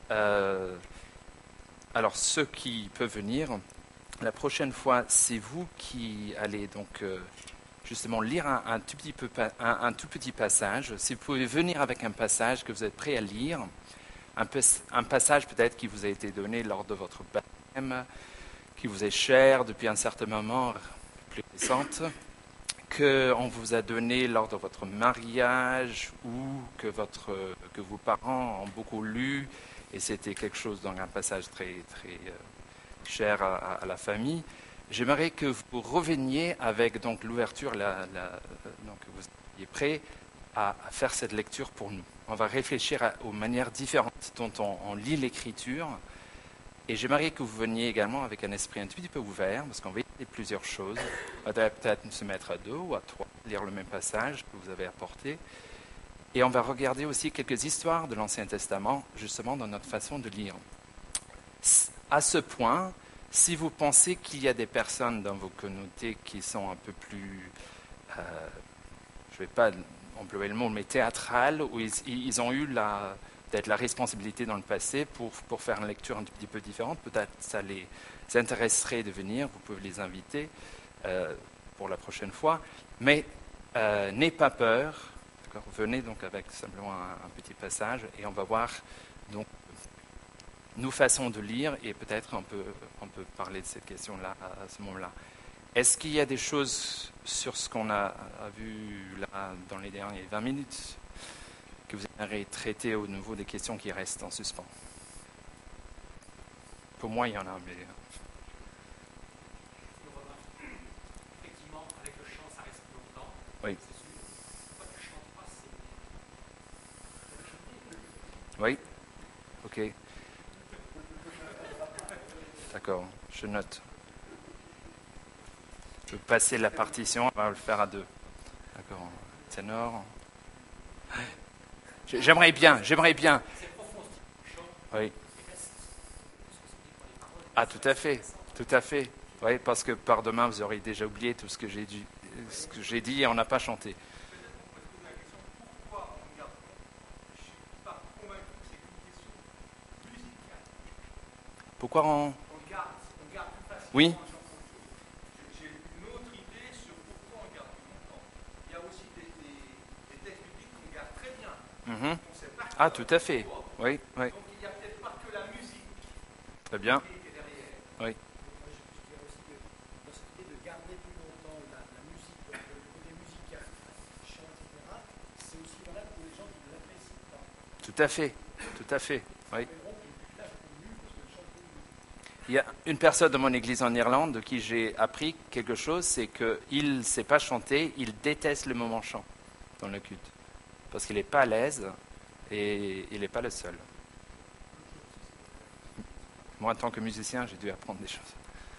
S1: alors ceux qui peuvent venir, la prochaine fois, c'est vous qui allez donc justement lire un tout petit passage. Si vous pouvez venir avec un passage que vous êtes prêt à lire, un passage peut-être qui vous a été donné lors de votre baptême, qui vous est cher depuis un certain moment, plus récente, qu'on vous a donné lors de votre mariage ou que vos parents ont beaucoup lu et c'était quelque chose, donc un passage très, très cher à la famille. J'aimerais que vous reveniez avec donc l'ouverture, donc vous soyez prêts à faire cette lecture pour nous. On va réfléchir aux manières différentes dont on lit l'Écriture. Et j'aimerais que vous veniez également avec un esprit un tout petit peu ouvert, parce qu'on va essayer plusieurs choses. On va peut-être se mettre à 2 ou à 3, lire le même passage que vous avez apporté. Et on va regarder aussi quelques histoires de l'Ancien Testament, justement dans notre façon de lire. À ce point, si vous pensez qu'il y a des personnes dans vos communautés qui sont un peu plus, je ne vais pas employer le mot, mais théâtrales, où ils ont eu peut-être la responsabilité dans le passé pour faire une lecture un petit peu différente, peut-être ça les intéresserait de venir, vous pouvez les inviter pour la prochaine fois, mais n'ayez pas peur, d'accord, venez donc avec simplement un petit passage et on va voir donc nos façons de lire et peut-être on peut parler de cette question-là à ce moment-là. Est-ce qu'il y a des choses sur ce qu'on a vu là dans les dernières 20 minutes que vous aimeriez traiter au niveau des questions qui restent en suspens? Pour moi, il y en a, mais...
S2: Effectivement, avec le chant, ça reste longtemps.
S1: Oui.
S2: C'est sûr. Quand tu chantes pas, c'est...
S1: Oui. Ok. D'accord, je note. Je peux passer la partition, on va le faire à 2. D'accord. Ténor. J'aimerais bien.
S2: C'est profond, ce chant.
S1: Oui.
S2: Et reste. Parce que c'est dit pour les paroles.
S1: Ah, tout à fait. Tout à fait. Oui, parce que par demain, vous aurez déjà oublié tout ce que j'ai dit et on n'a pas chanté. Pourquoi on
S2: garde plus facilement.
S1: Oui.
S3: J'ai une autre idée sur pourquoi on garde plus longtemps. Il y a aussi des textes bibliques qu'on garde très bien. On sait pas
S1: Ah, tout à fait. Oui, oui.
S3: Donc il n'y a peut-être pas que la musique
S1: Très bien.
S3: qui est derrière.
S1: Oui.
S2: Je dirais aussi que dans cette idée de garder plus longtemps la musique, le côté musical, le chant, etc., c'est aussi valable pour les gens qui ne l'apprécient pas.
S1: Tout à fait. Tout à fait. Oui. Il y a une personne de mon église en Irlande de qui j'ai appris quelque chose, c'est qu'il ne sait pas chanter, il déteste le moment chant dans le culte. Parce qu'il n'est pas à l'aise et il n'est pas le seul. Moi, en tant que musicien, j'ai dû apprendre des choses.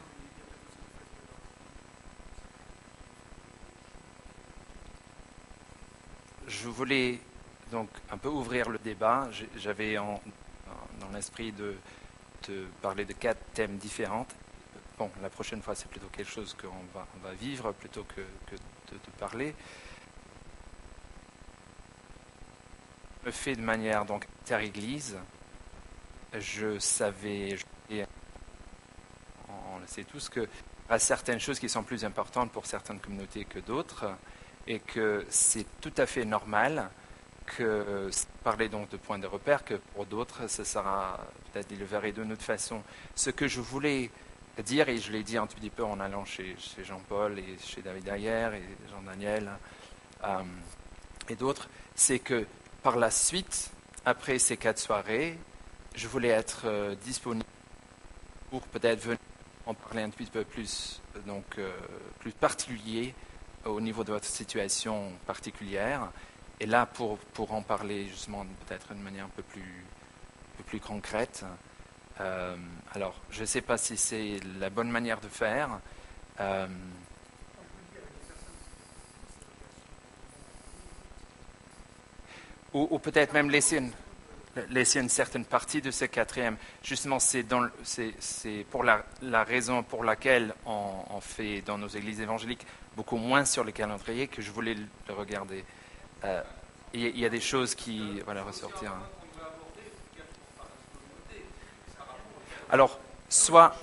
S1: Je voulais donc un peu ouvrir le débat. J'avais dans l'esprit de parler de 4 thèmes différents. Bon, la prochaine fois, c'est plutôt quelque chose qu'on va vivre plutôt que de parler. Je le fais de manière donc inter-église. Je savais, on le sait tous, qu'il y a certaines choses qui sont plus importantes pour certaines communautés que d'autres et que c'est tout à fait normal que parler donc de points de repère, que pour d'autres, ce sera peut-être ils le verraient d'une autre façon. Ce que je voulais dire, et je l'ai dit un petit peu en allant chez Jean-Paul et chez David Ayer et Jean-Daniel et d'autres, c'est que par la suite, après ces 4 soirées, je voulais être disponible pour peut-être venir en parler un petit peu plus, donc plus particulier au niveau de votre situation particulière. Et là, pour en parler justement peut-être d'une manière un peu plus concrète, alors je ne sais pas si c'est la bonne manière de faire. Ou peut-être même laisser une certaine partie de ce quatrième. Justement, c'est pour la raison pour laquelle on fait dans nos églises évangéliques beaucoup moins sur le calendrier que je voulais le regarder. Il y a des choses qui ressortir. Alors, soit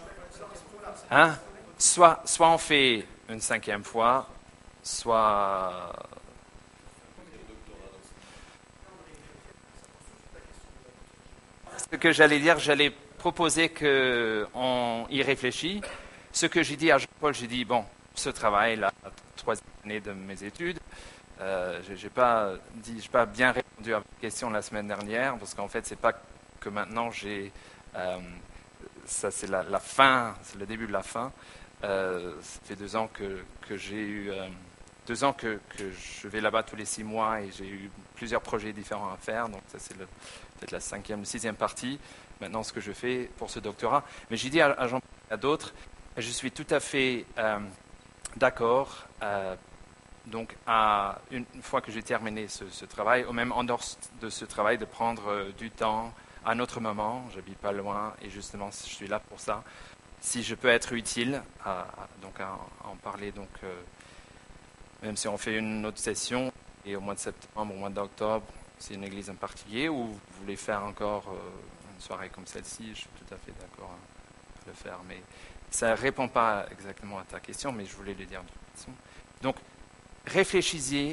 S1: on fait une cinquième fois, soit... Ce que j'allais dire, j'allais proposer qu'on y réfléchisse. Ce que j'ai dit à Jean-Paul, j'ai dit, bon, ce travail, la troisième année de mes études, je n'ai pas bien répondu à votre question la semaine dernière, parce qu'en fait, c'est pas que maintenant ça c'est la fin, c'est le début de la fin. Ça fait 2 ans que j'ai eu... 2 ans que je vais là-bas tous les 6 mois et j'ai eu plusieurs projets différents à faire. Donc ça c'est peut-être la 5e, 6e partie. Maintenant ce que je fais pour ce doctorat. Mais j'ai dit à Jean-Paul et à d'autres, je suis tout à fait d'accord. Donc une fois que j'ai terminé ce travail, ou même en dehors de ce travail, de prendre du temps à un autre moment. J'habite pas loin et justement je suis là pour ça. Si je peux être utile à en parler, donc même si on fait une autre session, et au mois de septembre, au mois d'octobre, c'est une église en particulier, ou vous voulez faire encore une soirée comme celle-ci, je suis tout à fait d'accord à le faire. Mais ça ne répond pas exactement à ta question, mais je voulais le dire de toute façon. Donc, réfléchissez-y.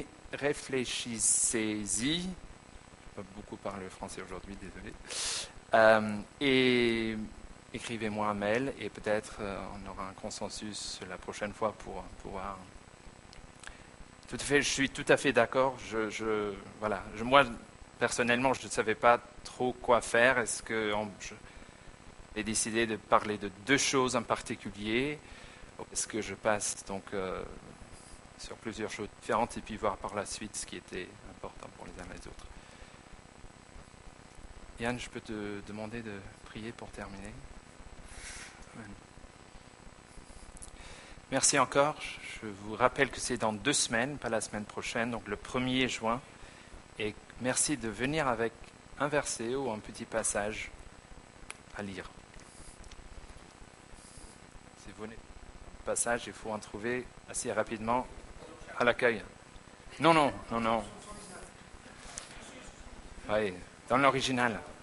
S1: Je ne peux pas beaucoup parler le français aujourd'hui, désolé. Et écrivez-moi un mail, et peut-être on aura un consensus la prochaine fois pour pouvoir... Tout à fait, je suis tout à fait d'accord. Moi, personnellement, je ne savais pas trop quoi faire. Est-ce que j'ai décidé de parler de 2 choses en particulier? Est-ce que je passe donc sur plusieurs choses différentes et puis voir par la suite ce qui était important pour les uns et les autres? Yann, je peux te demander de prier pour terminer? Merci encore. Je vous rappelle que c'est dans 2 semaines, pas la semaine prochaine, donc le 1er juin. Et merci de venir avec un verset ou un petit passage à lire. Si vous venez passage, il faut en trouver assez rapidement à l'accueil. Non. Oui, dans l'original.